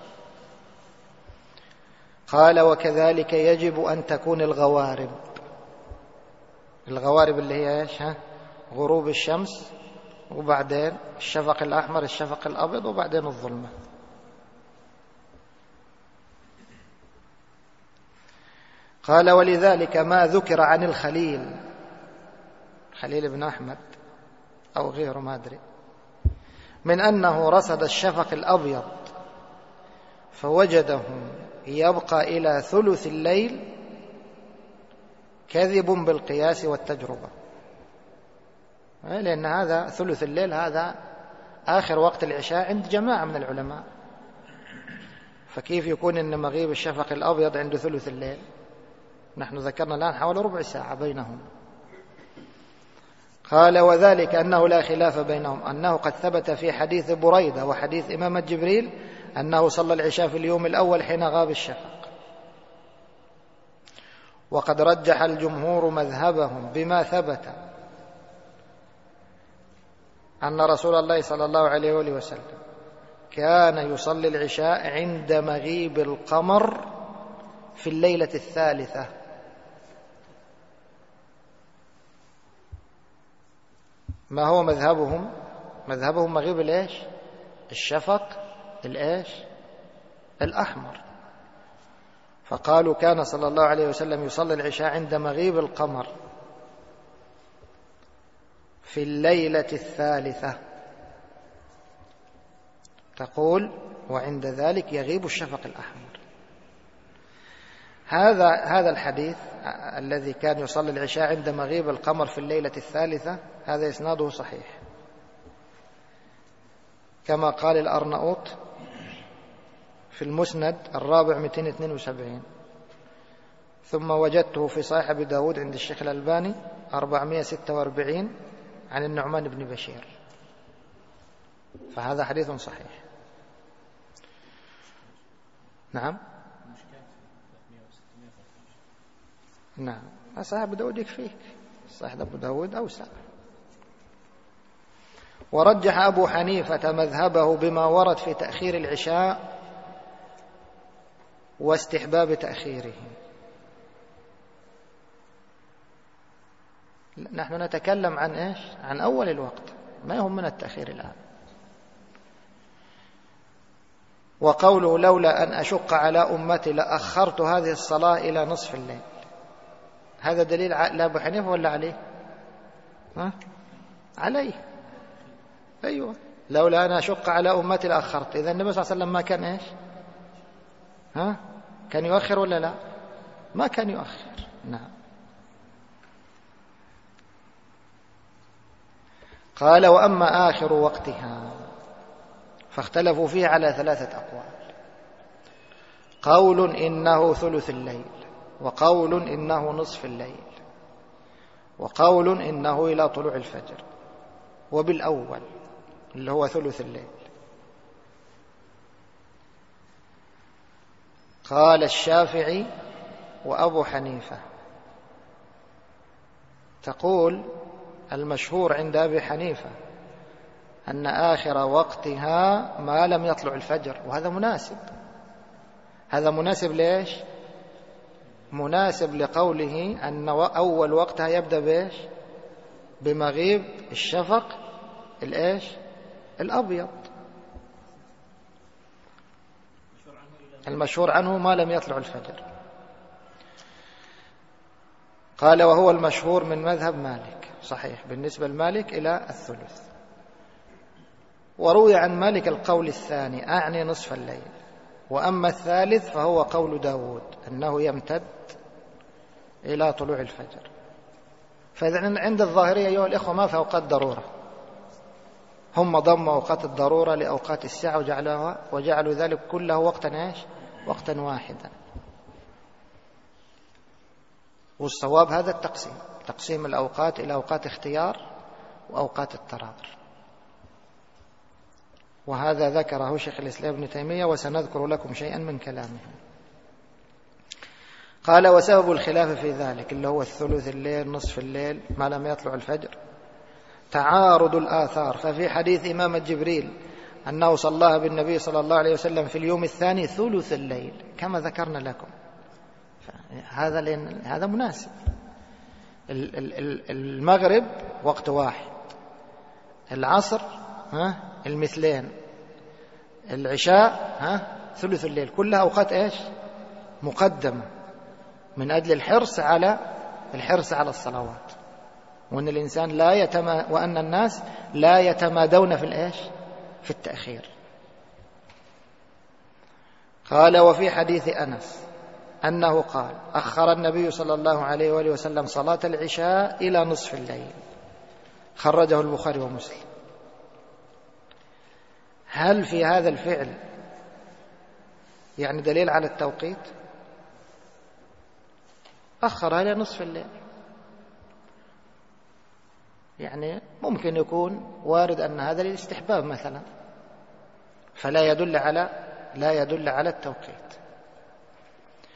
قال وكذلك يجب أن تكون الغوارب. الغوارب اللي هي إيش؟ ها غروب الشمس وبعدين الشفق الأحمر الشفق الأبيض وبعدين الظلمة. قال ولذلك ما ذكر عن الخليل خليل بن أحمد أو غيره ما أدري من أنه رصد الشفق الأبيض فوجده يبقى إلى ثلث الليل كذب بالقياس والتجربة، لأن هذا ثلث الليل هذا آخر وقت العشاء عند جماعة من العلماء، فكيف يكون إن مغيب الشفق الأبيض عند ثلث الليل؟ نحن ذكرنا الآن حوالي ربع ساعة بينهم. قال وذلك أنه لا خلاف بينهم أنه قد ثبت في حديث بريدة وحديث إمامة جبريل أنه صلى العشاء في اليوم الأول حين غاب الشفق، وقد رجح الجمهور مذهبهم بما ثبت أن رسول الله صلى الله عليه وآله وسلم كان يصلي العشاء عند مغيب القمر في الليلة الثالثة. ما هو مذهبهم؟ مذهبهم مغيب الإيش؟ الشفق الإيش؟ الأحمر. فقالوا كان صلى الله عليه وسلم يصلي العشاء عند مغيب القمر في الليلة الثالثة. تقول وعند ذلك يغيب الشفق الأحمر. هذا هذا الحديث الذي كان يصلي العشاء عند مغيب القمر في الليلة الثالثة هذا إسناده صحيح كما قال الأرناؤوط في المسند الرابع مئتين واثنين وسبعين، ثم وجدته في صحيح أبي داود عند الشيخ الألباني أربعمائة وستة وأربعين عن النعمان بن بشير، فهذا حديث صحيح. نعم نعم صحيح أبو داود يكفيك، صحيح أبو داود أوسع. ورجح أبو حنيفة مذهبه بما ورد في تأخير العشاء واستحباب تأخيره. نحن نتكلم عن إيش؟ عن أول الوقت، ما يهمنا التأخير الآن. وقوله لولا أن أشق على أمتي لأخرت هذه الصلاة إلى نصف الليل، هذا دليل لأبو حنيفة ولا عليه؟ ها؟ عليه. أيوة، لولا أن أشق على أمتي لأخرت. إذا النبي صلى الله عليه وسلم ما كان إيش؟ ها؟ كان يؤخر ولا لا؟ ما كان يؤخر. نعم. قال وأما آخر وقتها فاختلفوا فيه على ثلاثة أقوال. قول إنه ثلث الليل، وقول إنه نصف الليل، وقول إنه إلى طلوع الفجر. وبالأول اللي هو ثلث الليل قال الشافعي وأبو حنيفة. تقول المشهور عند أبي حنيفة أن آخر وقتها ما لم يطلع الفجر، وهذا مناسب. هذا مناسب ليش؟ مناسب لقوله أن أول وقتها يبدأ بإيش؟ بمغيب الشفق الإيش؟ الأبيض. المشهور عنه ما لم يطلع الفجر. قال وهو المشهور من مذهب مالك، صحيح بالنسبة لمالك إلى الثلث. وروي عن مالك القول الثاني أعني نصف الليل، وأما الثالث فهو قول داود أنه يمتد إلى طلوع الفجر. فإذا عند الظاهرية أيها الإخوة ما في أوقات ضرورة، هم ضموا أوقات الضرورة لأوقات الساعة وجعلوها وجعلوا ذلك كله وقتا إيش؟ وقتا واحدا. والصواب هذا التقسيم، تقسيم الأوقات إلى أوقات اختيار وأوقات اضطرار، وهذا ذكره شيخ الإسلام ابن تيمية وسنذكر لكم شيئا من كلامه. قال وسبب الخلاف في ذلك اللي هو الثلث الليل نصف الليل ما لم يطلع الفجر تعارض الآثار. ففي حديث إمامة جبريل أنه صلى بالنبي صلى الله عليه وسلم في اليوم الثاني ثلث الليل كما ذكرنا لكم، هذا هذا مناسب. المغرب وقت واحد، العصر ها المثلين، العشاء ها ثلث الليل، كلها أوقات إيش؟ مقدمة من أجل الحرص على الحرص على الصلوات، وأن الإنسان لا يتما وأن الناس لا يتمادون في الإيش؟ في التأخير. قال وفي حديث أنس أنه قال أخر النبي صلى الله عليه وآله وسلم صلاة العشاء إلى نصف الليل، خرجه البخاري ومسلم. هل في هذا الفعل يعني دليل على التوقيت؟ أخرها إلى نصف الليل، يعني ممكن يكون وارد أن هذا للاستحباب مثلا، فلا يدل على لا يدل على التوقيت.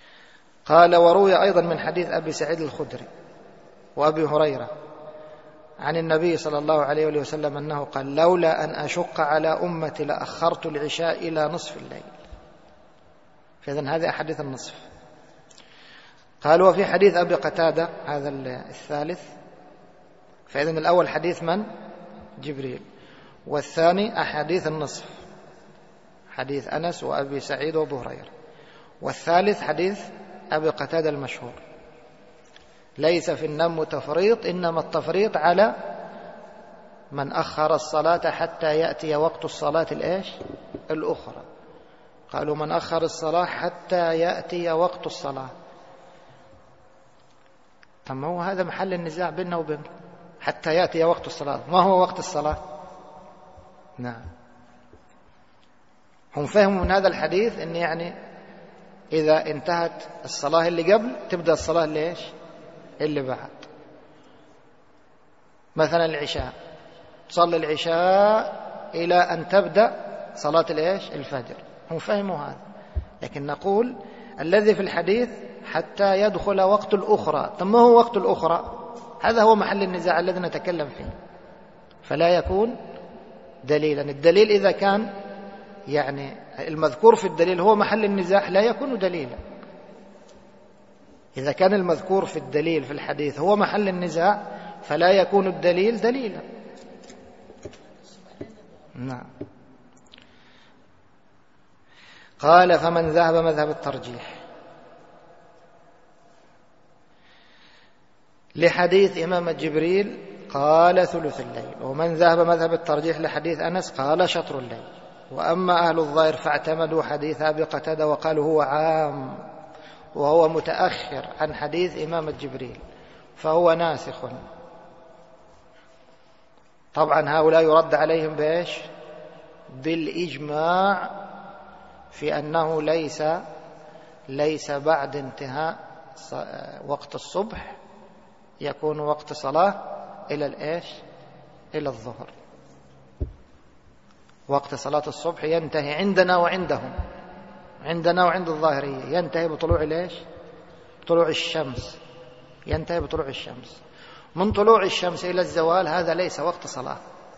قال وروي أيضا من حديث أبي سعيد الخدري وأبي هريرة عن النبي صلى الله عليه وسلم أنه قال: لولا أن أشق على أمتي لأخرت العشاء إلى نصف الليل. فإذن هذه أحاديث النصف. قال: وفي حديث أبي قتادة هذا الثالث. فإذن الأول حديث من؟ جبريل. والثاني أحاديث النصف، حديث أنس وأبي سعيد وأبو هريرة. والثالث حديث أبي قتادة المشهور: ليس في النوم تفريط، إنما التفريط على من أخر الصلاة حتى يأتي وقت الصلاة الإيش؟ الأخرى. قالوا: من أخر الصلاة حتى يأتي وقت الصلاة. طب ما هو هذا محل النزاع بيننا وبينكم، حتى يأتي وقت الصلاة، ما هو وقت الصلاة؟ نعم، هم فهموا من هذا الحديث أن يعني إذا انتهت الصلاة اللي قبل تبدأ الصلاة اللي إيش؟ اللي بعد. مثلا العشاء، تصلي العشاء إلى أن تبدأ صلاة الإيش؟ الفجر. هم فهموا هذا، لكن نقول الذي في الحديث حتى يدخل وقت الأخرى. طب ما هو وقت الأخرى؟ هذا هو محل النزاع الذي نتكلم فيه، فلا يكون دليلا. الدليل إذا كان يعني المذكور في الدليل هو محل النزاع لا يكون دليلا. إذا كان المذكور في الدليل في الحديث هو محل النزاع فلا يكون الدليل دليلا. نعم. قال: فمن ذهب مذهب الترجيح لحديث إمامة جبريل قال ثلث الليل، ومن ذهب مذهب الترجيح لحديث أنس قال شطر الليل. وأما أهل الظاهر فاعتمدوا حديث أبي قتادة وقالوا هو عام وهو متأخر عن حديث إمامة جبريل فهو ناسخ. طبعا هؤلاء يرد عليهم بإيش؟ بالإجماع في أنه ليس ليس بعد انتهاء وقت الصبح يكون وقت صلاة إلى الإيش؟ إلى الظهر. وقت صلاة الصبح ينتهي عندنا وعندهم، عندنا وعند الظاهرية ينتهي بطلوع الإيش؟ طلوع الشمس، ينتهي بطلوع الشمس. من طلوع الشمس إلى الزوال هذا ليس وقت صلاة،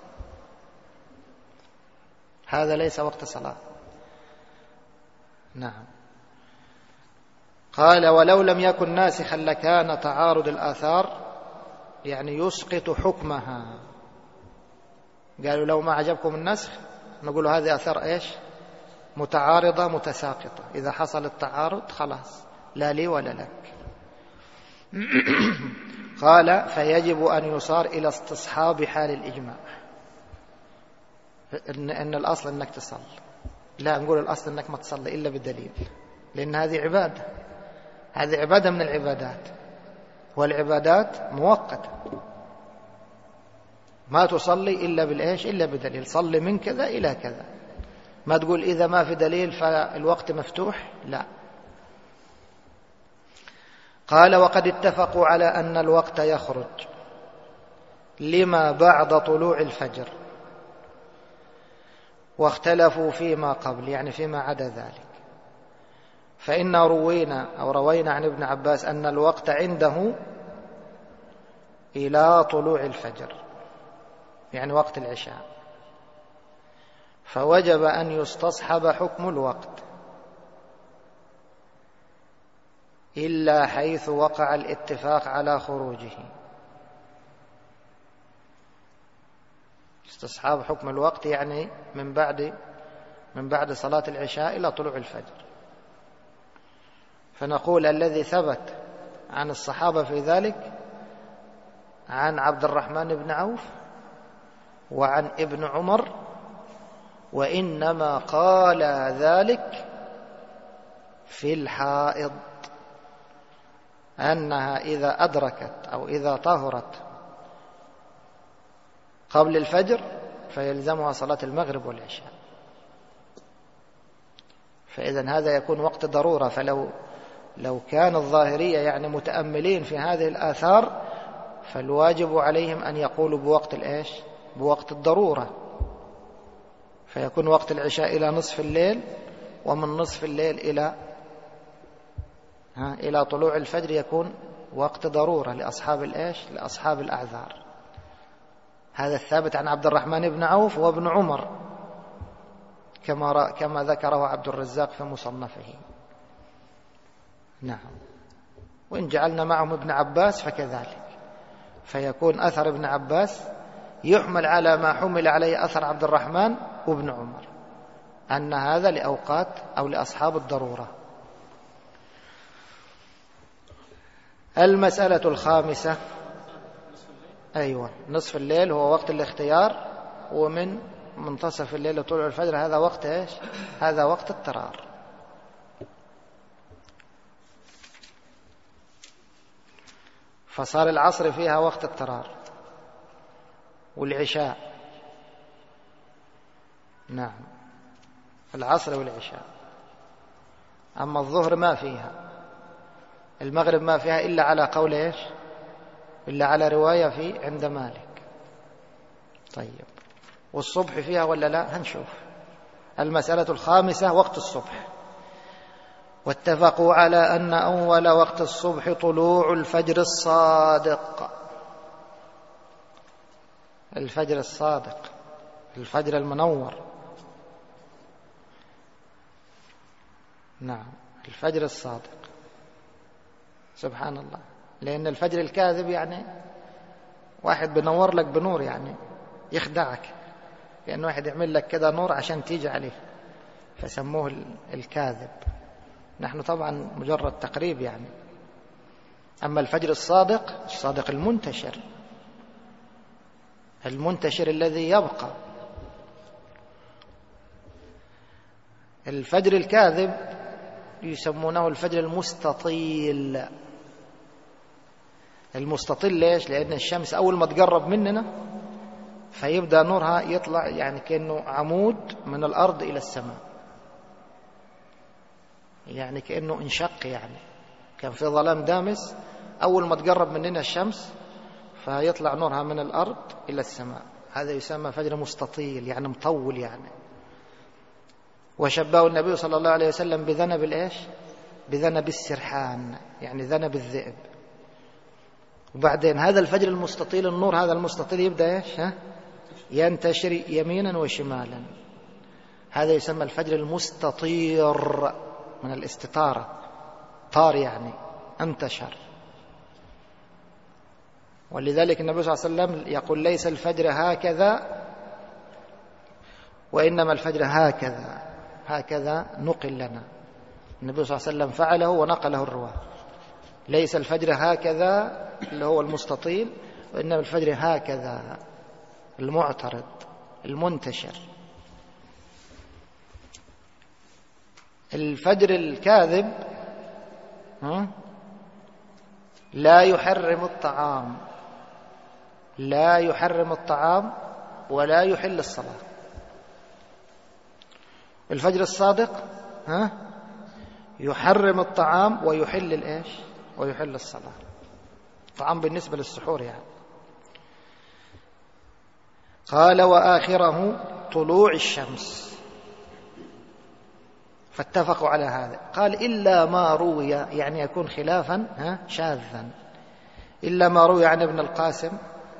هذا ليس وقت صلاة. نعم. قال: ولو لم يكن ناسخا لكان تعارض الآثار يعني يسقط حكمها. قالوا لو ما عجبكم النسخ نقول هذه آثار إيش؟ متعارضة متساقطة، إذا حصل التعارض خلاص لا لي ولا لك. قال: فيجب أن يصار إلى استصحاب حال الإجماع، إن, إن الأصل أنك تصلي، لا نقول الأصل أنك ما تصلي إلا بالدليل، لأن هذه عبادة، هذه عبادة من العبادات، والعبادات مؤقتة، ما تصلي إلا بالإيش؟ إلا بدليل. صلي من كذا إلى كذا، ما تقول إذا ما في دليل فالوقت مفتوح، لا. قال: وقد اتفقوا على أن الوقت يخرج لما بعد طلوع الفجر، واختلفوا فيما قبل يعني فيما عدا ذلك. فإن روينا أو روينا عن ابن عباس أن الوقت عنده إلى طلوع الفجر يعني وقت العشاء، فوجب أن يستصحب حكم الوقت إلا حيث وقع الاتفاق على خروجه. استصحاب حكم الوقت يعني من بعد من بعد صلاة العشاء إلى طلوع الفجر. فنقول الذي ثبت عن الصحابة في ذلك عن عبد الرحمن بن عوف وعن ابن عمر، وإنما قال ذلك في الحائض، أنها إذا أدركت أو إذا طهرت قبل الفجر فيلزمها صلاة المغرب والعشاء. فإذن هذا يكون وقت ضرورة. فلو لو كان الظاهرية يعني متأملين في هذه الآثار فالواجب عليهم أن يقولوا بوقت الإيش؟ بوقت الضرورة، فيكون وقت العشاء إلى نصف الليل، ومن نصف الليل إلى ها إلى طلوع الفجر يكون وقت ضرورة لأصحاب الإيش؟ لأصحاب الأعذار. هذا الثابت عن عبد الرحمن بن عوف وابن عمر كما كما ذكره عبد الرزاق في مصنفه. نعم. وإن جعلنا معهم ابن عباس فكذلك، فيكون أثر ابن عباس يحمل على ما حمل عليه أثر عبد الرحمن وابن عمر، أن هذا لأوقات أو لأصحاب الضرورة. المسألة الخامسة، أيوة، نصف الليل هو وقت الاختيار، ومن منتصف الليل وطلوع الفجر هذا وقت إيش؟ هذا وقت اضطرار. فصار العصر فيها وقت اضطرار، والعشاء، نعم، العصر والعشاء. أما الظهر ما فيها، المغرب ما فيها إلا على قول إيش؟ إلا على رواية في عند مالك. طيب، والصبح فيها ولا لا؟ هنشوف. المسألة الخامسة وقت الصبح. واتفقوا على أن أول وقت الصبح طلوع الفجر الصادق. الفجر الصادق، الفجر المنور. نعم، الفجر الصادق. سبحان الله، لأن الفجر الكاذب يعني واحد بنور لك بنور، يعني يخدعك، لأن واحد يعمل لك كذا نور عشان تيجي عليه، فسموه الكاذب. نحن طبعا مجرد تقريب يعني. أما الفجر الصادق، الصادق المنتشر، المنتشر الذي يبقى. الفجر الكاذب يسمونه الفجر المستطيل. المستطيل ليش؟ لأن الشمس أول ما تقرب مننا فيبدأ نورها يطلع يعني كأنه عمود من الأرض إلى السماء، يعني كأنه انشق، يعني كان في ظلام دامس، أول ما تقرب مننا الشمس فيطلع نورها من الأرض إلى السماء. هذا يسمى فجر مستطيل، يعني مطول يعني. وشبه النبي صلى الله عليه وسلم بذنب الإيش؟ بذنب السرحان، يعني ذنب الذئب. وبعدين هذا الفجر المستطيل، النور هذا المستطيل يبدأ إيش؟ ها؟ ينتشر يمينا وشمالا. هذا يسمى الفجر المستطير، من الاستطارة، طار يعني انتشر. ولذلك النبي صلى الله عليه وسلم يقول ليس الفجر هكذا وإنما الفجر هكذا. هكذا نقل لنا، النبي صلى الله عليه وسلم فعله ونقله الرواه. ليس الفجر هكذا اللي هو المستطيل، وإنما الفجر هكذا المعترض المنتشر. الفجر الكاذب لا يحرم الطعام، لا يحرم الطعام ولا يحل الصلاة. الفجر الصادق ها يحرم الطعام ويحل الإيش؟ ويحل الصلاة. الطعام بالنسبة للسحور يعني. قال وآخره طلوع الشمس. فاتفقوا على هذا. قال إلا ما روي، يعني يكون خلافا ها شاذا، إلا ما روي عن ابن القاسم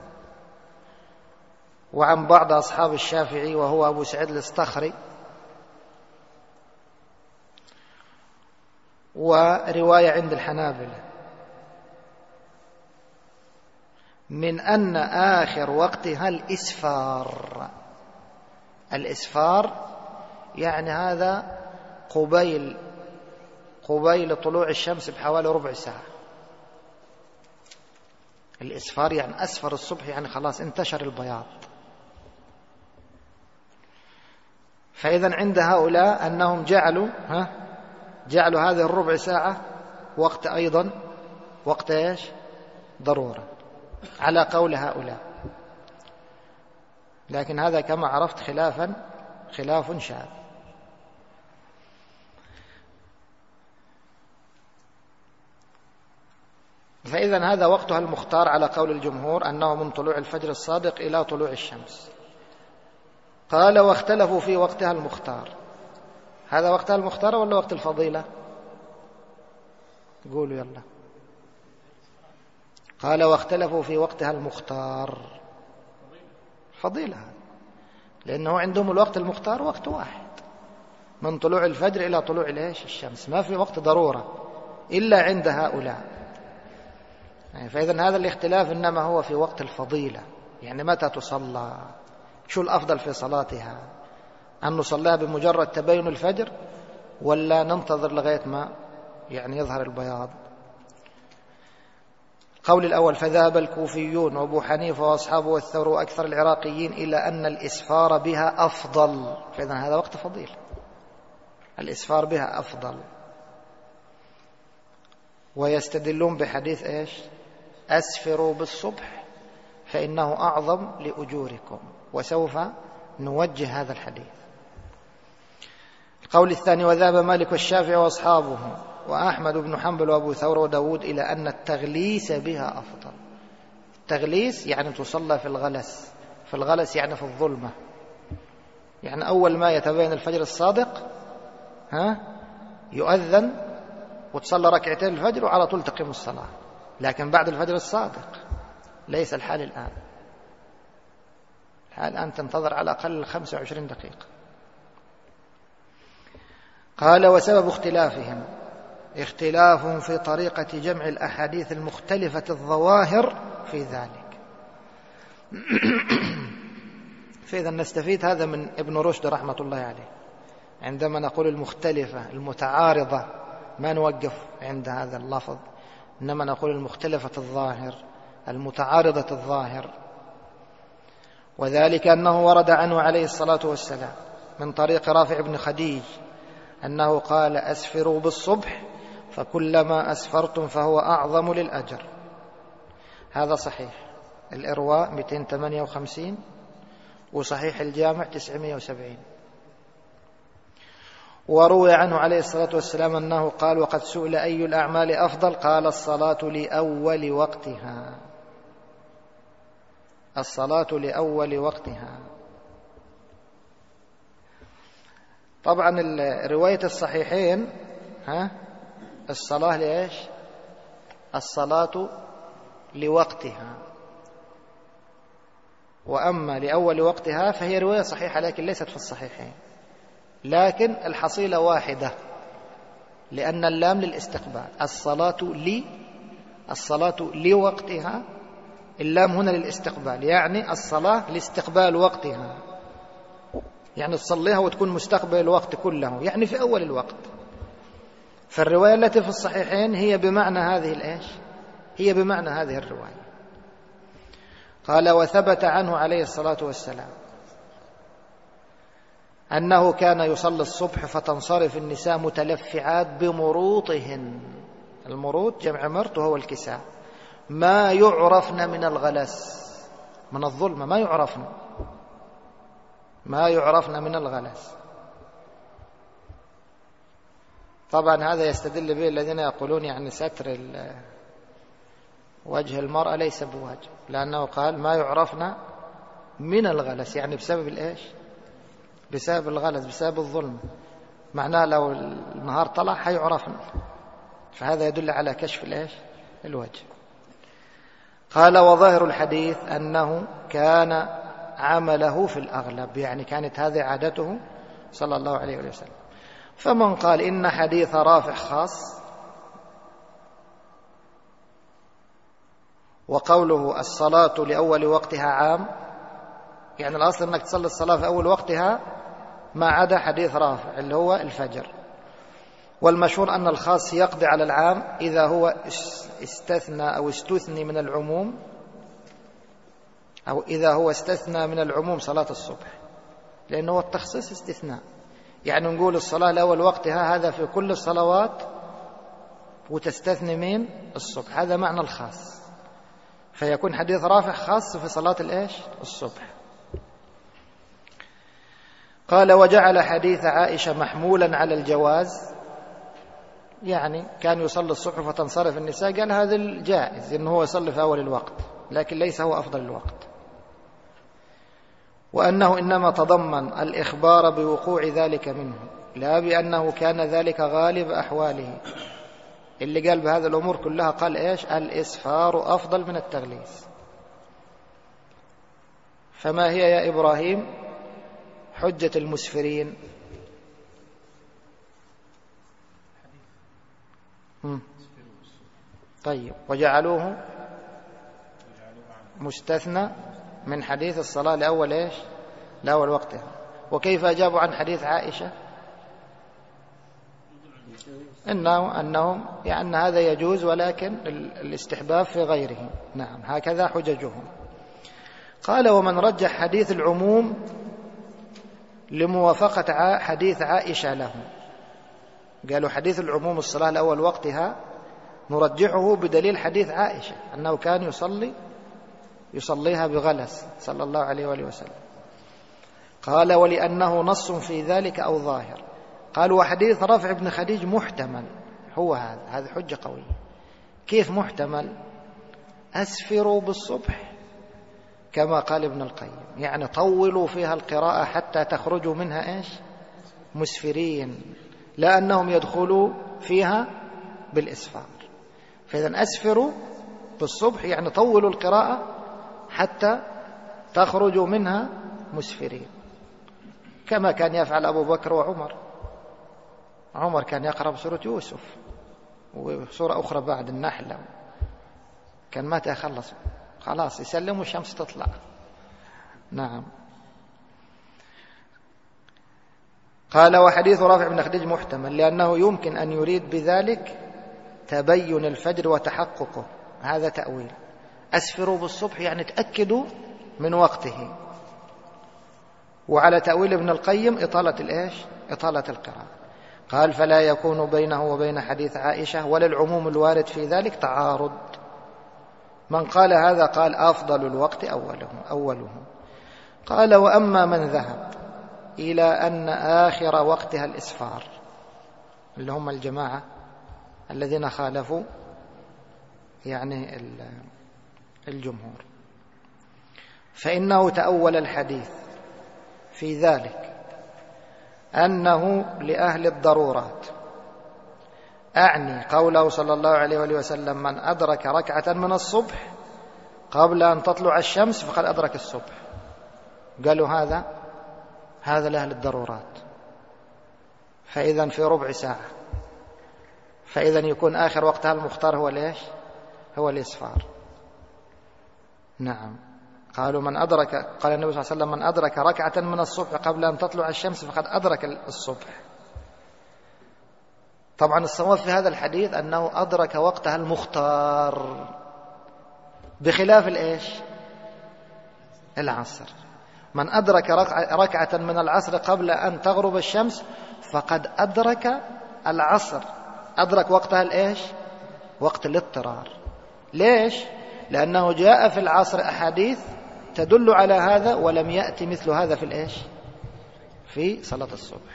وعن بعض أصحاب الشافعي وهو أبو سعيد الاسطخري، ورواية عند الحنابلة، من أن آخر وقتها الإسفار. الإسفار يعني هذا قبيل قبيل طلوع الشمس بحوالي ربع ساعة. الإسفار يعني أسفر الصبح، يعني خلاص انتشر البياض. فإذا عند هؤلاء أنهم جعلوا ها جعلوا هذه الربع ساعة وقت أيضا وقت إيش؟ ضرورة، على قول هؤلاء. لكن هذا كما عرفت خلافا خلاف شاذ. فإذا هذا وقتها المختار على قول الجمهور، أنه من طلوع الفجر الصادق إلى طلوع الشمس. قال واختلفوا في وقتها المختار. هذا وقتها المختار ولا وقت الفضيلة؟ قولوا يلا. قال واختلفوا في وقتها المختار. فضيلة، لأنه عندهم الوقت المختار وقت واحد من طلوع الفجر إلى طلوع الشمس، ما في وقت ضرورة إلا عند هؤلاء. فإذن هذا الاختلاف إنما هو في وقت الفضيلة، يعني متى تصلى، شو الأفضل في صلاتها، أن نصليها بمجرد تبين الفجر ولا ننتظر لغاية ما يعني يظهر البياض. قول الأول فذهب الكوفيون وأبو حنيفة وأصحابه والثور وأكثر العراقيين إلى أن الإسفار بها أفضل، فإذن هذا وقت فضيل، الإسفار بها أفضل. ويستدلون بحديث إيش؟ أسفروا بالصبح فإنه أعظم لأجوركم، وسوف نوجه هذا الحديث. القول الثاني وذهب مالك والشافعي وأصحابه وأحمد بن حنبل وأبو ثور وداود إلى أن التغليس بها أفضل. التغليس يعني تصلى في الغلس، في الغلس يعني في الظلمة، يعني أول ما يتبين الفجر الصادق ها يؤذن وتصلى ركعتين الفجر وعلى طول تقيم الصلاة، لكن بعد الفجر الصادق ليس الحال الآن. الحال الآن تنتظر على الأقل خمسة وعشرين دقيقة. قال وسبب اختلافهم اختلاف في طريقة جمع الأحاديث المختلفة الظواهر في ذلك. فإذا نستفيد هذا من ابن رشد رحمة الله عليه، عندما نقول المختلفة المتعارضة ما نوقف عند هذا اللفظ، إنما نقول المختلفة الظاهر المتعارضة الظاهر. وذلك أنه ورد عنه عليه الصلاة والسلام من طريق رافع بن خديج أنه قال أسفروا بالصبح فكلما أسفرتم فهو أعظم للأجر. هذا صحيح الإرواء مئتين وثمانية وخمسين وصحيح الجامع تسعمائة وسبعين. وروي عنه عليه الصلاة والسلام أنه قال وقد سئل أي الأعمال أفضل قال الصلاة لأول وقتها، الصلاة لأول وقتها. طبعا رواية الصحيحين ها الصلاة لإيش؟ الصلاة لوقتها، وأما لأول وقتها فهي رواية صحيحة لكن ليست في الصحيحين، لكن الحصيلة واحدة لأن اللام للاستقبال. الصلاة لي الصلاة لوقتها، اللام هنا للاستقبال، يعني الصلاة لاستقبال وقتها، يعني تصليها وتكون مستقبل الوقت كله، يعني في أول الوقت. فالرواية التي في الصحيحين هي بمعنى هذه الإيش؟ هي بمعنى هذه الرواية. قال وثبت عنه عليه الصلاة والسلام أنه كان يصلي الصبح فتنصرف النساء متلفعات بمروطهن، المروط جمع مرط وهو الكساء، ما يعرفن من الغلس، من الظلمة، ما يعرفن ما يعرفن من الغلس. طبعا هذا يستدل به الذين يقولون يعني ستر وجه المرأة ليس بواجب، لأنه قال ما يعرفن من الغلس، يعني بسبب الإيش؟ بسبب الغلس، بسبب الظلم، معناه لو النهار طلع حيعرفن، فهذا يدل على كشف الإيش؟ الوجه. قال وظاهر الحديث أنه كان عمله في الأغلب، يعني كانت هذه عادته صلى الله عليه وسلم. فمن قال إن حديث رافع خاص، وقوله الصلاة لأول وقتها عام، يعني الأصل أنك تصلي الصلاة في أول وقتها ما عدا حديث رافع اللي هو الفجر. والمشهور أن الخاص يقضي على العام إذا هو استثنى أو استثني من العموم، أو إذا هو استثنى من العموم صلاة الصبح، لأنه التخصيص استثناء، يعني نقول الصلاة لأول وقتها هذا في كل الصلوات وتستثني من الصبح، هذا معنى الخاص، فيكون حديث رافع خاص في صلاة الإيش؟ الصبح. قال وجعل حديث عائشة محمولا على الجواز، يعني كان يصلي الصبح فتنصرف النساء، قال هذا الجائز إنه هو يصلي في أول الوقت، لكن ليس هو أفضل الوقت. وأنه إنما تضمن الإخبار بوقوع ذلك منه، لا بأنه كان ذلك غالب أحواله. اللي قال بهذا الأمور كلها قال إيش؟ الإسفار أفضل من التغليس. فما هي يا إبراهيم حجة المسفرين؟ طيب، وجعلوه مستثنى من حديث الصلاة لأول إيش؟ لأول وقتها. وكيف أجابوا عن حديث عائشة؟ إنه أنهم يعني هذا يجوز ولكن الاستحباب في غيره. نعم، هكذا حججهم. قال: ومن رجح حديث العموم لموافقة حديث عائشة له. قالوا حديث العموم الصلاة لأول وقتها نرجحه بدليل حديث عائشة أنه كان يصلي يصليها بغلس صلى الله عليه وآله وسلم. قال: ولأنه نص في ذلك أو ظاهر. قال: وحديث رافع بن خديج محتمل. هو هذا هذا حجة قوية. كيف محتمل؟ أسفروا بالصبح كما قال ابن القيم، يعني طولوا فيها القراءة حتى تخرجوا منها إيش؟ مسفرين، لا أنهم يدخلوا فيها بالإسفار. فإذا أسفروا بالصبح يعني طولوا القراءة حتى تخرجوا منها مسفرين، كما كان يفعل أبو بكر وعمر. عمر كان يقرأ بسورة يوسف وسورة أخرى بعد النحل، كان ما تخلص خلاص يسلم والشمس تطلع. نعم. قال: وحديث رافع بن خديج محتمل لأنه يمكن أن يريد بذلك تبين الفجر وتحققه. هذا تأويل. أسفروا بالصبح يعني تأكدوا من وقته. وعلى تأويل ابن القيم إطالة الإيش؟ إطالة القراءة. قال: فلا يكون بينه وبين حديث عائشة ولا العموم الوارد في ذلك تعارض. من قال هذا قال: أفضل الوقت أوله أوله. قال: وأما من ذهب إلى أن آخر وقتها الإسفار، اللي هم الجماعة الذين خالفوا يعني الجمهور، فإنه تأول الحديث في ذلك أنه لأهل الضرورات، أعني قوله صلى الله عليه وآله وسلم: من أدرك ركعة من الصبح قبل أن تطلع الشمس فقد أدرك الصبح. قالوا هذا هذا لأهل الضرورات، فإذا في ربع ساعة، فإذا يكون آخر وقتها المختار هو ليش؟ هو الإسفار. نعم. قالوا من أدرك، قال النبي صلى الله عليه وسلم: من أدرك ركعة من الصبح قبل أن تطلع الشمس فقد أدرك الصبح. طبعا الصواب في هذا الحديث أنه أدرك وقتها المختار، بخلاف الإيش؟ العصر. من أدرك ركعة من العصر قبل أن تغرب الشمس فقد أدرك العصر، أدرك وقتها الإيش؟ وقت الاضطرار. ليش؟ لأنه جاء في العصر أحاديث تدل على هذا ولم يأتي مثل هذا في الإيش؟ في صلاة الصبح.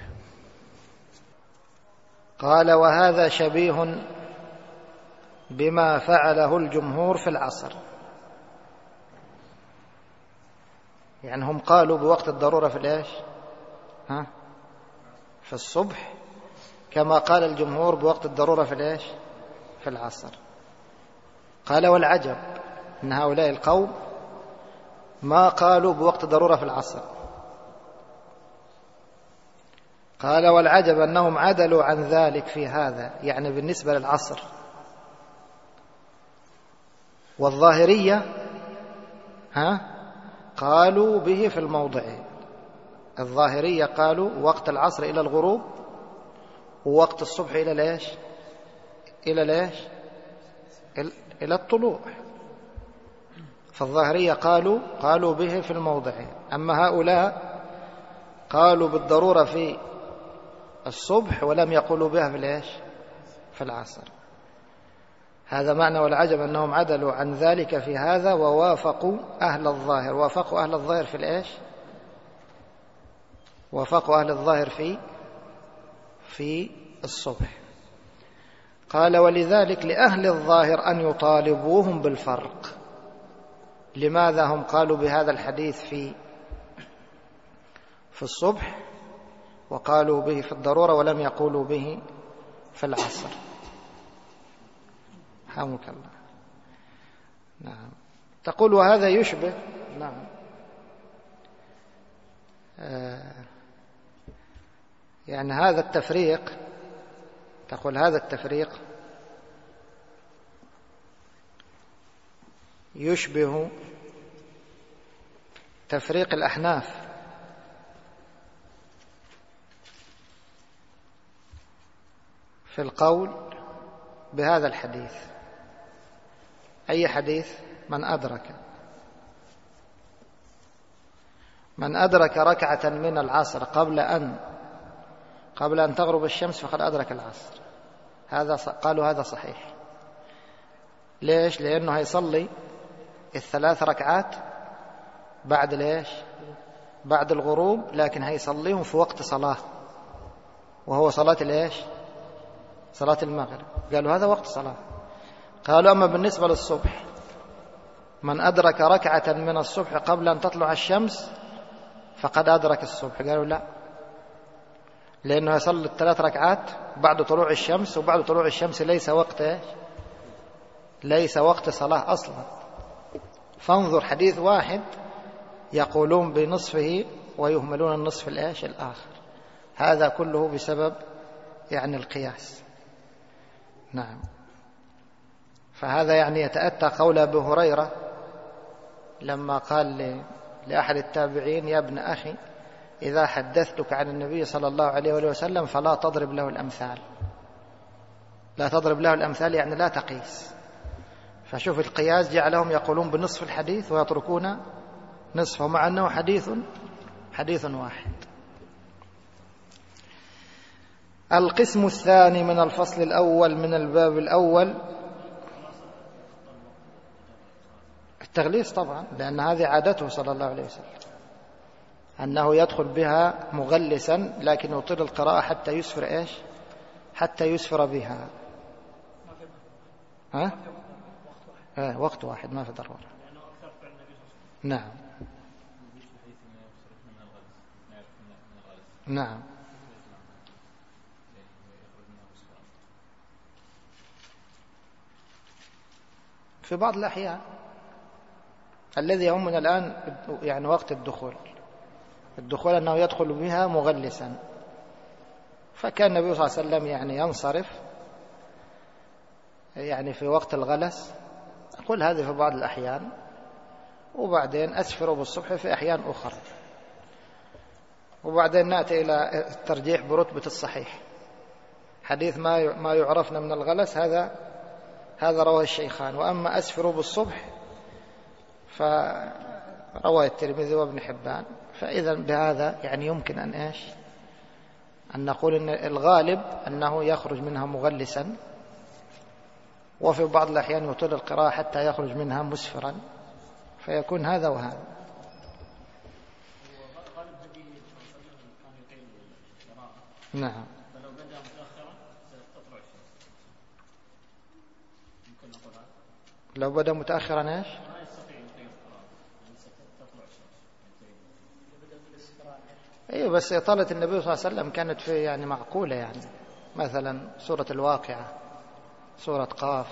قال: وهذا شبيه بما فعله الجمهور في العصر. يعني هم قالوا بوقت الضرورة في الإيش؟ ها؟ في الصبح، كما قال الجمهور بوقت الضرورة في الإيش؟ في العصر. قال: والعجب أن هؤلاء القوم ما قالوا بوقت ضرورة في العصر. قال: والعجب أنهم عدلوا عن ذلك في هذا، يعني بالنسبة للعصر. والظاهرية ها قالوا به في الموضعين. الظاهرية قالوا وقت العصر إلى الغروب، ووقت الصبح إلى ليش؟ إلى ليش؟ إلى الطلوع. فالظاهرية قالوا قالوا به في الموضعين. أما هؤلاء قالوا بالضرورة في الصبح ولم يقولوا بها في ليش؟ في العصر. هذا معنى والعجب أنهم عدلوا عن ذلك في هذا ووافقوا أهل الظاهر. وافقوا أهل الظاهر في الإيش؟ وافقوا أهل الظاهر في في الصبح. قال: ولذلك لأهل الظاهر أن يطالبوهم بالفرق. لماذا هم قالوا بهذا الحديث في في الصبح وقالوا به في الضرورة ولم يقولوا به في العصر؟ حمك الله. نعم. تقول: وهذا يشبه. نعم. يعني هذا التفريق، تقول هذا التفريق يشبه تفريق الأحناف في القول بهذا الحديث. أي حديث؟ من أدرك من أدرك ركعة من العصر قبل أن قبل أن تغرب الشمس فقد أدرك العصر. هذا قالوا هذا صحيح. ليش؟ لأنه هيصلي الثلاث ركعات بعد ليش؟ بعد الغروب، لكن هيصليهم في وقت صلاة، وهو صلاة ليش؟ صلاة المغرب. قالوا هذا وقت صلاة. قالوا أما بالنسبة للصبح، من أدرك ركعة من الصبح قبل أن تطلع الشمس فقد أدرك الصبح. قالوا لا، لأنه يصلي الثلاث ركعات بعد طلوع الشمس، وبعد طلوع الشمس ليس وقت ليس وقت صلاة أصلا. فانظر، حديث واحد يقولون بنصفه ويهملون النصف الآش الآخر. هذا كله بسبب يعني القياس. نعم. فهذا يعني يتأتى قول أبي هريرة لما قال لأحد التابعين: يا ابن أخي، إذا حدثتك عن النبي صلى الله عليه وسلم فلا تضرب له الأمثال. لا تضرب له الأمثال يعني لا تقيس. فشوف القياس جعلهم يقولون بنصف الحديث ويتركون نصفه، مع أنه حديث حديث واحد. القسم الثاني من الفصل الأول من الباب الأول التغليظ طبعا، لأن هذه عادته صلى الله عليه وسلم، أنه يدخل بها مغلسا لكن يطيل القراءة حتى يسفر إيش؟ حتى يسفر بها. ها؟ آه وقت واحد ما في ضرورة. نعم نعم. في بعض الأحيان الذي يهمنا الآن يعني وقت الدخول الدخول أنه يدخل بها مغلسا، فكان النبي صلى الله عليه وسلم يعني ينصرف يعني في وقت الغلس. أقول هذه في بعض الأحيان، وبعدين أسفر بالصبح في أحيان أخرى، وبعدين نأتي إلى الترجيح برتبة الصحيح. حديث ما ما يعرفنا من الغلس هذا هذا رواه الشيخان، وأما أسفر بالصبح فرواه الترمذي وابن حبان. فإذا بهذا يعني يمكن أن إيش أن نقول إن الغالب أنه يخرج منها مغلسا، وفي بعض الأحيان يطيل القراءة حتى يخرج منها مسفرا، فيكون هذا وهذا. نعم. فلو بدأ متأخرا ستطلع الشمس، ممكن نقول هذا. لو بدأ متأخرا ايش؟ ما يستطيع يقيم القراءة، ستطلع الشمس. بدأ بالاستقراء. ايوه، بس إطالة النبي صلى الله عليه وسلم كانت في يعني معقولة، يعني مثلا سورة الواقعة، سورة قاف.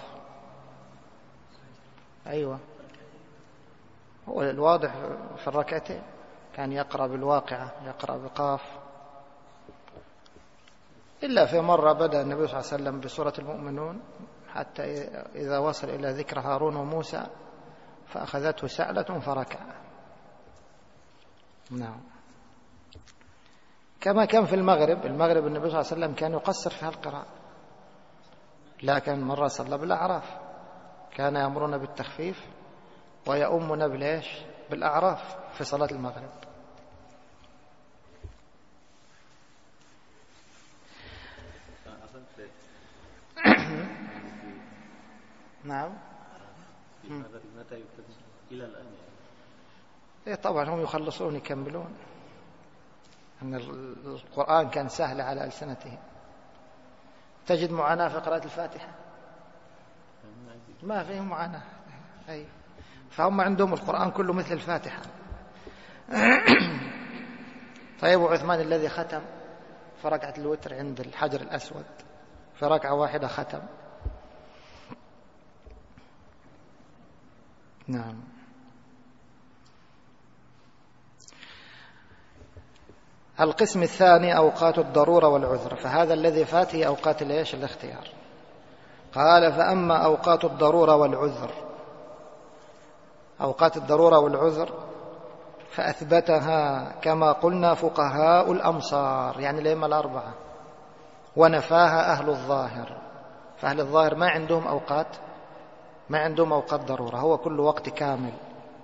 ايوه، هو الواضح في الركعتين كان يقرأ بالواقعة، يقرأ بقاف، إلا في مرة بدأ النبي صلى الله عليه وسلم بسورة المؤمنون حتى إذا وصل إلى ذكر هارون وموسى فأخذته سعلة فركع. نعم. كما كان في المغرب المغرب النبي صلى الله عليه وسلم كان يقصر في القراءة، لكن مرة صلى بالأعراف كان يأمرون بالتخفيف ويؤمنا بالإيش؟ بالأعراف في صلاة المغرب. نعم. متى يبتدئ إلى الآن يعني؟ إيه طبعا هم يخلصون يكملون، أن القرآن كان سهل على ألسنتهم. تجد معاناة في قراءة الفاتحة؟ ما فيه معاناة. أي فهم عندهم القرآن كله مثل الفاتحة. طيب، وعثمان الذي ختم في ركعة الوتر عند الحجر الأسود في ركعة واحدة ختم. نعم. القسم الثاني أوقات الضرورة والعذر، فهذا الذي فات هي أوقات الإيش الاختيار. قال فأما أوقات الضرورة والعذر، أوقات الضرورة والعذر فأثبتها كما قلنا فقهاء الأمصار، يعني الأئمة الأربعة، ونفاها أهل الظاهر. فأهل الظاهر ما عندهم أوقات ما عندهم أوقات ضرورة، هو كل وقت كامل.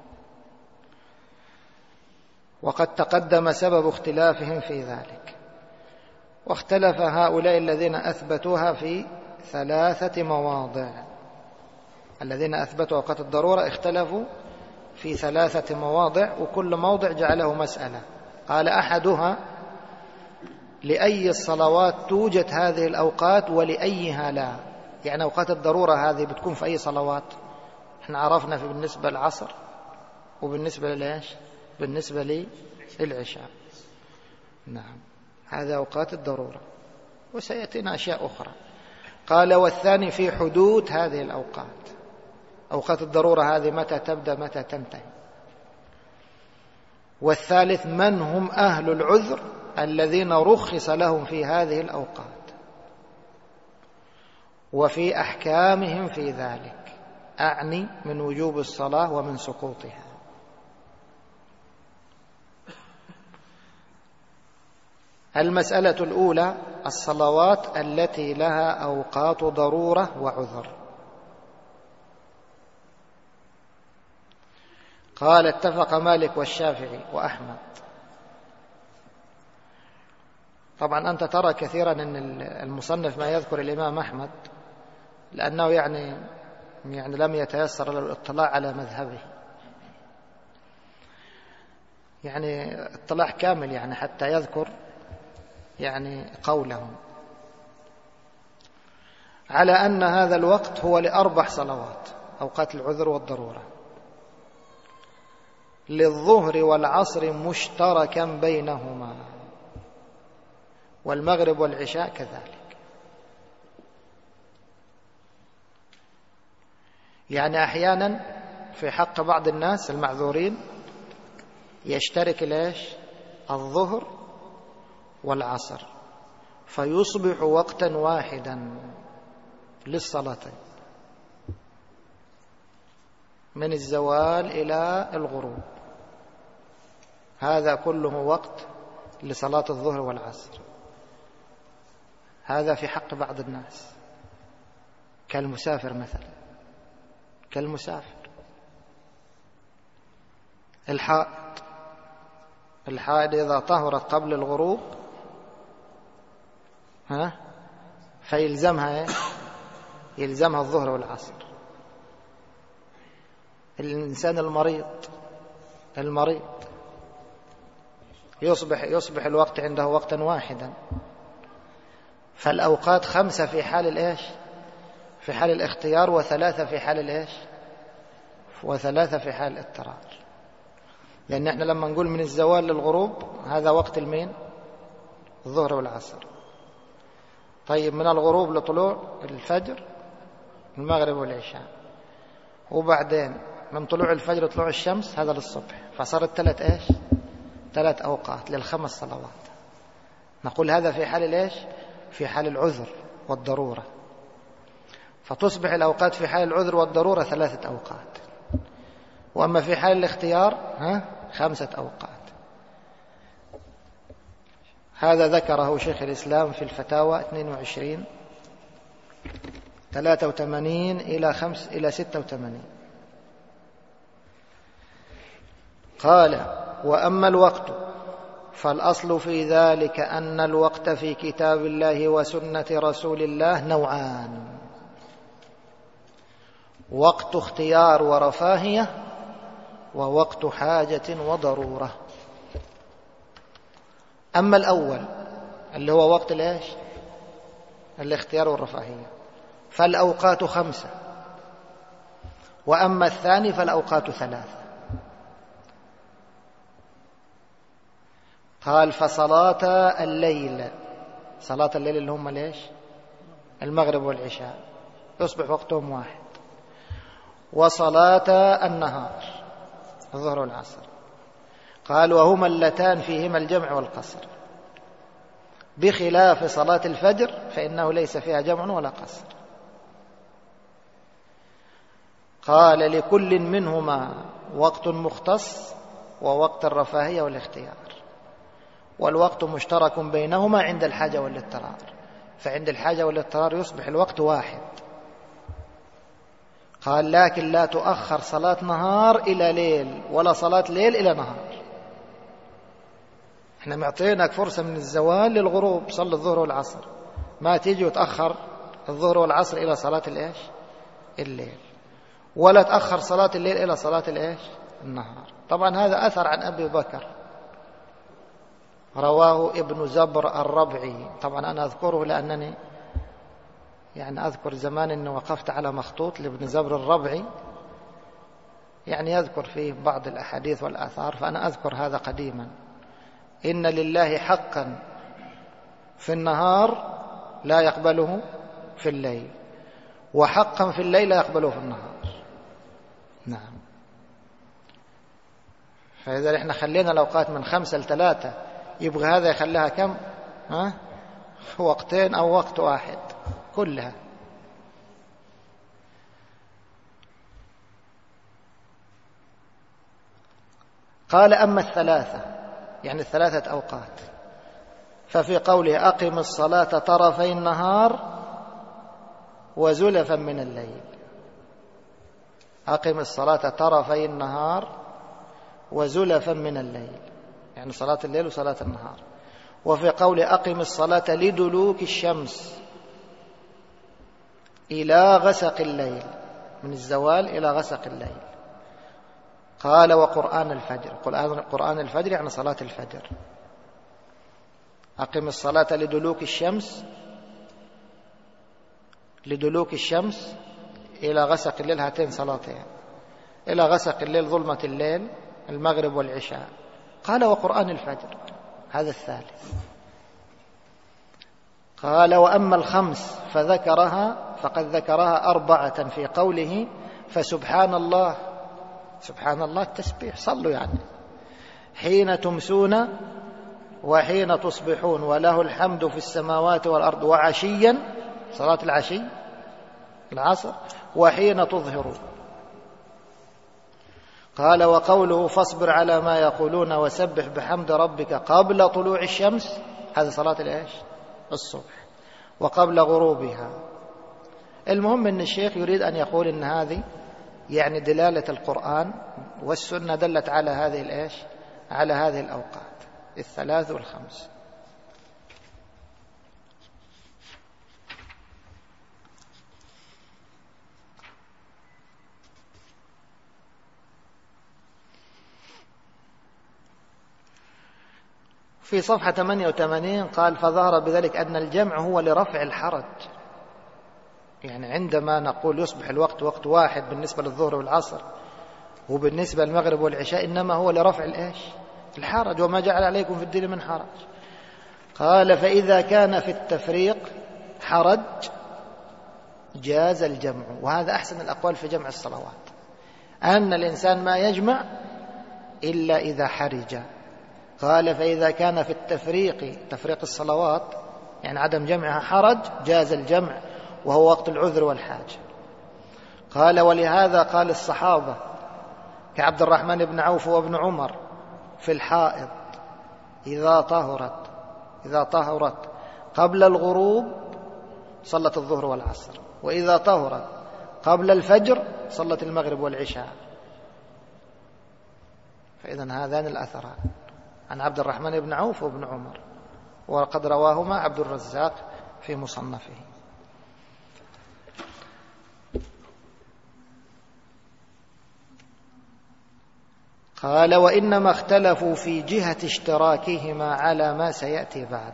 وقد تقدم سبب اختلافهم في ذلك، واختلف هؤلاء الذين أثبتوها في ثلاثة مواضع. الذين أثبتوا أوقات الضرورة اختلفوا في ثلاثة مواضع، وكل موضع جعله مسألة. قال أحدها لأي الصلوات توجد هذه الأوقات ولأيها لا، يعني أوقات الضرورة هذه بتكون في أي صلوات؟ احنا عرفنا في بالنسبة للعصر وبالنسبة للإيش بالنسبة للعشاء. نعم، هذا أوقات الضرورة، وسيأتينا أشياء أخرى. قال والثاني في حدود هذه الأوقات، أوقات الضرورة هذه متى تبدأ متى تنتهي. والثالث من هم أهل العذر الذين رخص لهم في هذه الأوقات وفي أحكامهم في ذلك، أعني من وجوب الصلاة ومن سقوطها. المسألة الأولى الصلوات التي لها أوقات ضرورة وعذر. قال اتفق مالك والشافعي وأحمد. طبعا أنت ترى كثيرا أن المصنف ما يذكر الإمام أحمد لأنه يعني يعني لم يتيسر له الاطلاع على مذهبه، يعني اطلاع كامل يعني حتى يذكر يعني قولهم على أن هذا الوقت هو لأربع صلوات، أوقات العذر والضرورة، للظهر والعصر مشتركا بينهما، والمغرب والعشاء كذلك. يعني أحيانا في حق بعض الناس المعذورين يشترك ليش الظهر والعصر، فيصبح وقتا واحدا للصلاتين من الزوال إلى الغروب، هذا كله وقت لصلاة الظهر والعصر. هذا في حق بعض الناس كالمسافر مثلا، كالمسافر الحائض الحائض إذا طهرت قبل الغروب ها فيلزمها يلزمها الظهر والعصر. الإنسان المريض المريض يصبح يصبح الوقت عنده وقتا واحدا، فالأوقات خمسة في حال الإيش في حال الاختيار، وثلاثة في حال الإيش وثلاثة في حال الاضطرار. لأن احنا لما نقول من الزوال للغروب هذا وقت المين الظهر والعصر. طيب من الغروب لطلوع الفجر المغرب والعشاء، وبعدين من طلوع الفجر لطلوع الشمس هذا للصبح، فصارت ثلاث ايش ثلاث أوقات للخمس صلوات. نقول هذا في حال الايش في حال العذر والضرورة، فتصبح الأوقات في حال العذر والضرورة ثلاثة أوقات، وأما في حال الاختيار ها خمسة أوقات. هذا ذكره شيخ الإسلام في الفتاوى اثنين وعشرين ثلاثة وثمانين إلى خمس إلى ستة وثمانين. قال وأما الوقت فالأصل في ذلك أن الوقت في كتاب الله وسنة رسول الله نوعان: وقت اختيار ورفاهية، ووقت حاجة وضرورة. أما الأول اللي هو وقت الإيش الاختيار والرفاهية فالأوقات خمسة، وأما الثاني فالأوقات ثلاثة. قال فصلاة الليل، صلاة الليل اللي هم ليش المغرب والعشاء يصبح وقتهم واحد، وصلاة النهار الظهر والعصر. قال وهما اللتان فيهما الجمع والقصر. بخلاف صلاة الفجر فإنه ليس فيها جمع ولا قصر. قال لكل منهما وقت مختص ووقت الرفاهية والاختيار، والوقت مشترك بينهما عند الحاجة والاضطرار، فعند الحاجة والاضطرار يصبح الوقت واحد. قال لكن لا تؤخر صلاة نهار إلى ليل ولا صلاة ليل إلى نهار. احنا معطينك فرصة من الزوال للغروب، صلي الظهر والعصر، ما تيجي وتأخر الظهر والعصر إلى صلاة الإيش؟ الليل، ولا تأخر صلاة الليل إلى صلاة الإيش؟ النهار. طبعا هذا أثر عن أبي بكر رواه ابن زبر الربعي. طبعا أنا أذكره لأنني يعني أذكر زمان أني وقفت على مخطوط لابن زبر الربعي، يعني يذكر فيه بعض الأحاديث والآثار، فأنا أذكر هذا قديما. إن لله حقا في النهار لا يقبله في الليل، وحقا في الليل لا يقبله في النهار. نعم. فإذا إحنا خلينا الأوقات من خمسة لثلاثة، يبغى هذا يخليها كم؟ ها؟ وقتين أو وقت واحد كلها. قال أما الثلاثة يعني الثلاثة أوقات ففي قوله أقم الصلاة طرفي النهار وزلفا من الليل. أقم الصلاة طرفي النهار وزلفا من الليل، يعني صلاة الليل وصلاة النهار. وفي قوله أقم الصلاة لدلوك الشمس إلى غسق الليل، من الزوال إلى غسق الليل. قال وقرآن الفجر، قرآن الفجر يعني صلاة الفجر. أقم الصلاة لدلوك الشمس، لدلوك الشمس إلى غسق الليل، هاتين صلاتين، إلى غسق الليل ظلمة الليل المغرب والعشاء. قال وقرآن الفجر، هذا الثالث. قال وأما الخمس فذكرها فقد ذكرها أربعة في قوله فسبحان الله، سبحان الله التسبيح، صلوا يعني، حين تمسون وحين تصبحون وله الحمد في السماوات والأرض وعشيا، صلاة العشي العصر، وحين تظهرون. قال وقوله فاصبر على ما يقولون وسبح بحمد ربك قبل طلوع الشمس، هذا صلاة الإيش؟ الصبح، وقبل غروبها. المهم أن الشيخ يريد أن يقول أن هذه يعني دلالة القرآن والسنة دلت على هذه الإيش؟ على هذه الأوقات الثلاث والخمس. في صفحة ثمانية وثمانين قال فظهر بذلك أن الجمع هو لرفع الحرج، يعني عندما نقول يصبح الوقت وقت واحد بالنسبة للظهر والعصر وبالنسبة للمغرب والعشاء، إنما هو لرفع الإيش؟ الحرج، وما جعل عليكم في الدين من حرج. قال فإذا كان في التفريق حرج جاز الجمع، وهذا أحسن الأقوال في جمع الصلوات، أن الإنسان ما يجمع إلا إذا حرج. قال فإذا كان في التفريق، تفريق الصلوات يعني عدم جمعها، حرج جاز الجمع، وهو وقت العذر والحاجة. قال ولهذا قال الصحابة كعبد الرحمن بن عوف وابن عمر في الحائض إذا طهرت إذا طهرت قبل الغروب صلت الظهر والعصر، وإذا طهرت قبل الفجر صلت المغرب والعشاء. فإذن هذان الأثران عن عبد الرحمن بن عوف وابن عمر، وقد رواهما عبد الرزاق في مصنفه. قال وإنما اختلفوا في جهة اشتراكهما على ما سيأتي بعد.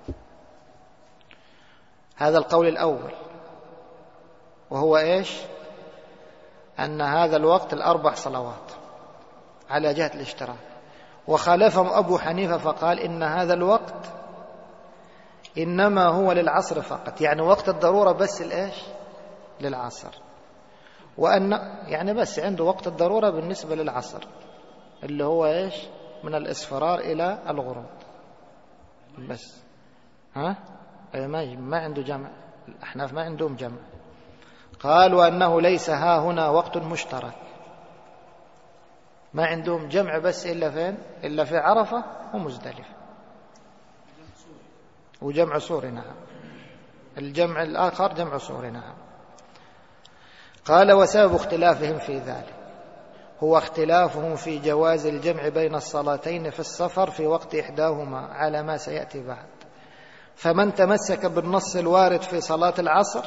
هذا القول الأول، وهو إيش؟ أن هذا الوقت الأربع صلوات على جهة الاشتراك. وخالفهم أبو حنيفة فقال إن هذا الوقت إنما هو للعصر فقط، يعني وقت الضرورة بس الإيش؟ للعصر، وأن يعني بس عنده وقت الضرورة بالنسبة للعصر اللي هو إيش؟ من الإصفرار إلى الغروب بس. ها؟ ما ما عنده جمع، الأحناف ما عندهم جمع. قال وأنه ليس ها هنا وقت مشترك، ما عندهم جمع بس إلا فين؟ إلا في عرفة ومزدلفة، وجمع صوري. نعم، الجمع الآخر جمع صوري. نعم. قال وسبب اختلافهم في ذلك هو اختلافهم في جواز الجمع بين الصلاتين في السفر في وقت إحداهما على ما سيأتي بعد. فمن تمسك بالنص الوارد في صلاة العصر،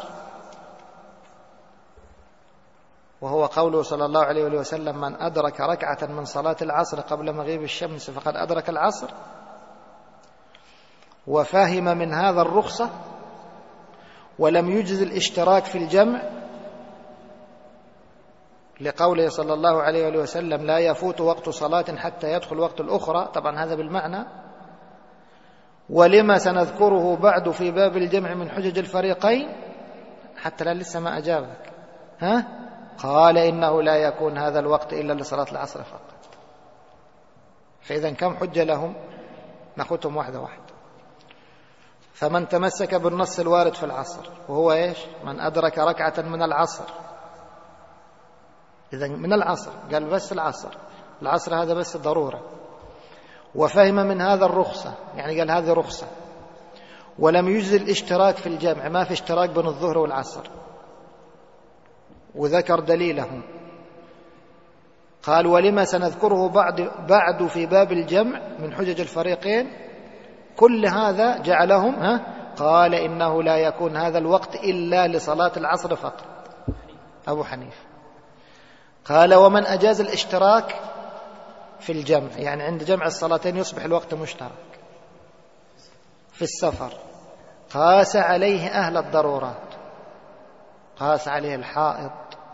وهو قوله صلى الله عليه وسلم من أدرك ركعة من صلاة العصر قبل مغيب الشمس فقد أدرك العصر، وفهم من هذا الرخصة ولم يجز الاشتراك في الجمع لقوله صلى الله عليه وسلم لا يفوت وقت صلاة حتى يدخل وقت الأخرى، طبعا هذا بالمعنى. ولما سنذكره بعد في باب الجمع من حجج الفريقين، حتى لا لسه ما أجابك. ها؟ قال إنه لا يكون هذا الوقت إلا لصلاة العصر فقط. فإذا كم حجة لهم؟ نأخذهم واحدة واحدة. فمن تمسك بالنص الوارد في العصر وهو إيش؟ من أدرك ركعة من العصر، إذا من العصر قال بس العصر، العصر هذا بس ضرورة، وفهم من هذا الرخصة، يعني قال هذه رخصة، ولم يجز الاشتراك في الجمع، ما في اشتراك بين الظهر والعصر، وذكر دليلهم. قال ولما سنذكره بعد بعد في باب الجمع من حجج الفريقين، كل هذا جعلهم ها قال إنه لا يكون هذا الوقت إلا لصلاة العصر فقط. أبو حنيفة قال ومن أجاز الاشتراك في الجمع، يعني عند جمع الصلاتين يصبح الوقت مشترك في السفر، قاس عليه أهل الضرورات، قاس عليه الحائض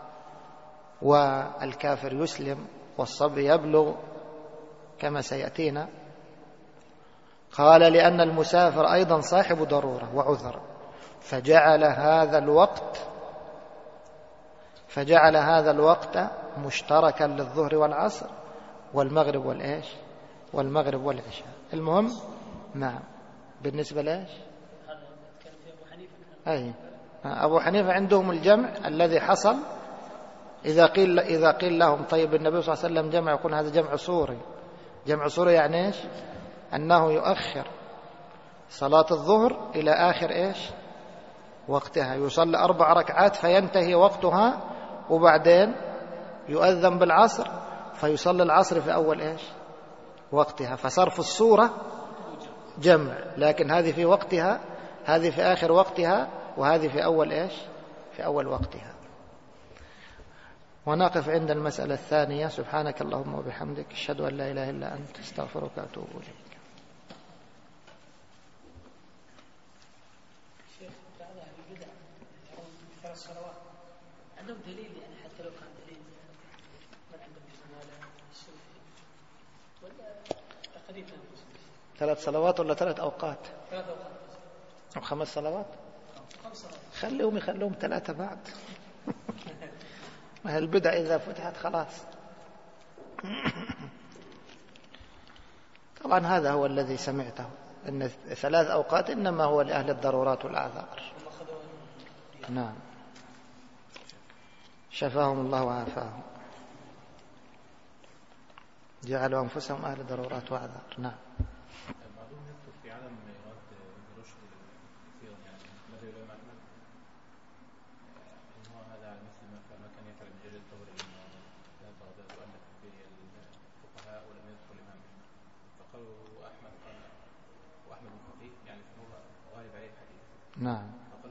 والكافر يسلم والصبي يبلغ كما سيأتينا. قال لأن المسافر أيضا صاحب ضرورة وعذر، فجعل هذا الوقت فجعل هذا الوقت مشتركا للظهر والعصر والمغرب والإيش والمغرب والعشاء. المهم نعم بالنسبة لإيش أي أبو حنيفة عندهم الجمع الذي حصل. إذا قيل إذا قيل لهم طيب النبي صلى الله عليه وسلم جمع، يكون هذا جمع صوري. جمع صوري يعني إيش؟ أنه يؤخر صلاة الظهر إلى آخر إيش وقتها، يصلي أربع ركعات فينتهي وقتها، وبعدين يؤذن بالعصر فيصلي العصر في أول إيش وقتها، فصرف الصورة جمع، لكن هذه في وقتها، هذه في آخر وقتها، وهذه في أول إيش في أول وقتها. ونقف عند المسألة الثانية. سبحانك اللهم وبحمدك، أشهد أن لا إله إلا أنت، استغفرك وأتوب إليك. شيخ بعض أهل البدع يرون كثر الصلوات عندهم دليل، يعني حتى لو كان دليل من عندهم جمالة السوفي ولا تقريبا ثلاث صلوات ولا ثلاث أوقات؟ ثلاث أوقات أو خمس صلوات؟ خمس صلوات. خليهم يخلوهم ثلاثة بعد. ما هي البدع إذا فتحت خلاص. طبعا هذا هو الذي سمعته، أن ثلاث أوقات إنما هو لأهل الضرورات والأعذار. نعم، شفاهم الله وعافاهم، جعلوا أنفسهم أهل ضرورات وأعذار. نعم. نعم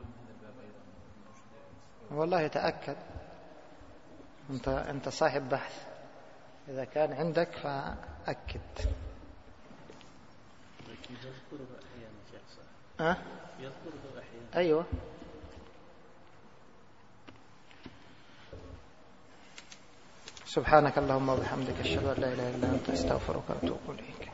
والله يتأكد، أنت أنت صاحب بحث، إذا كان عندك فأكد. يذكره أحيانا شيخ صح؟ أه؟ يذكره أحيانا. أيوة. سبحانك اللهم وبحمدك، أشهد أن لا إله إلا أنت، أستغفرك وأتوب إليك.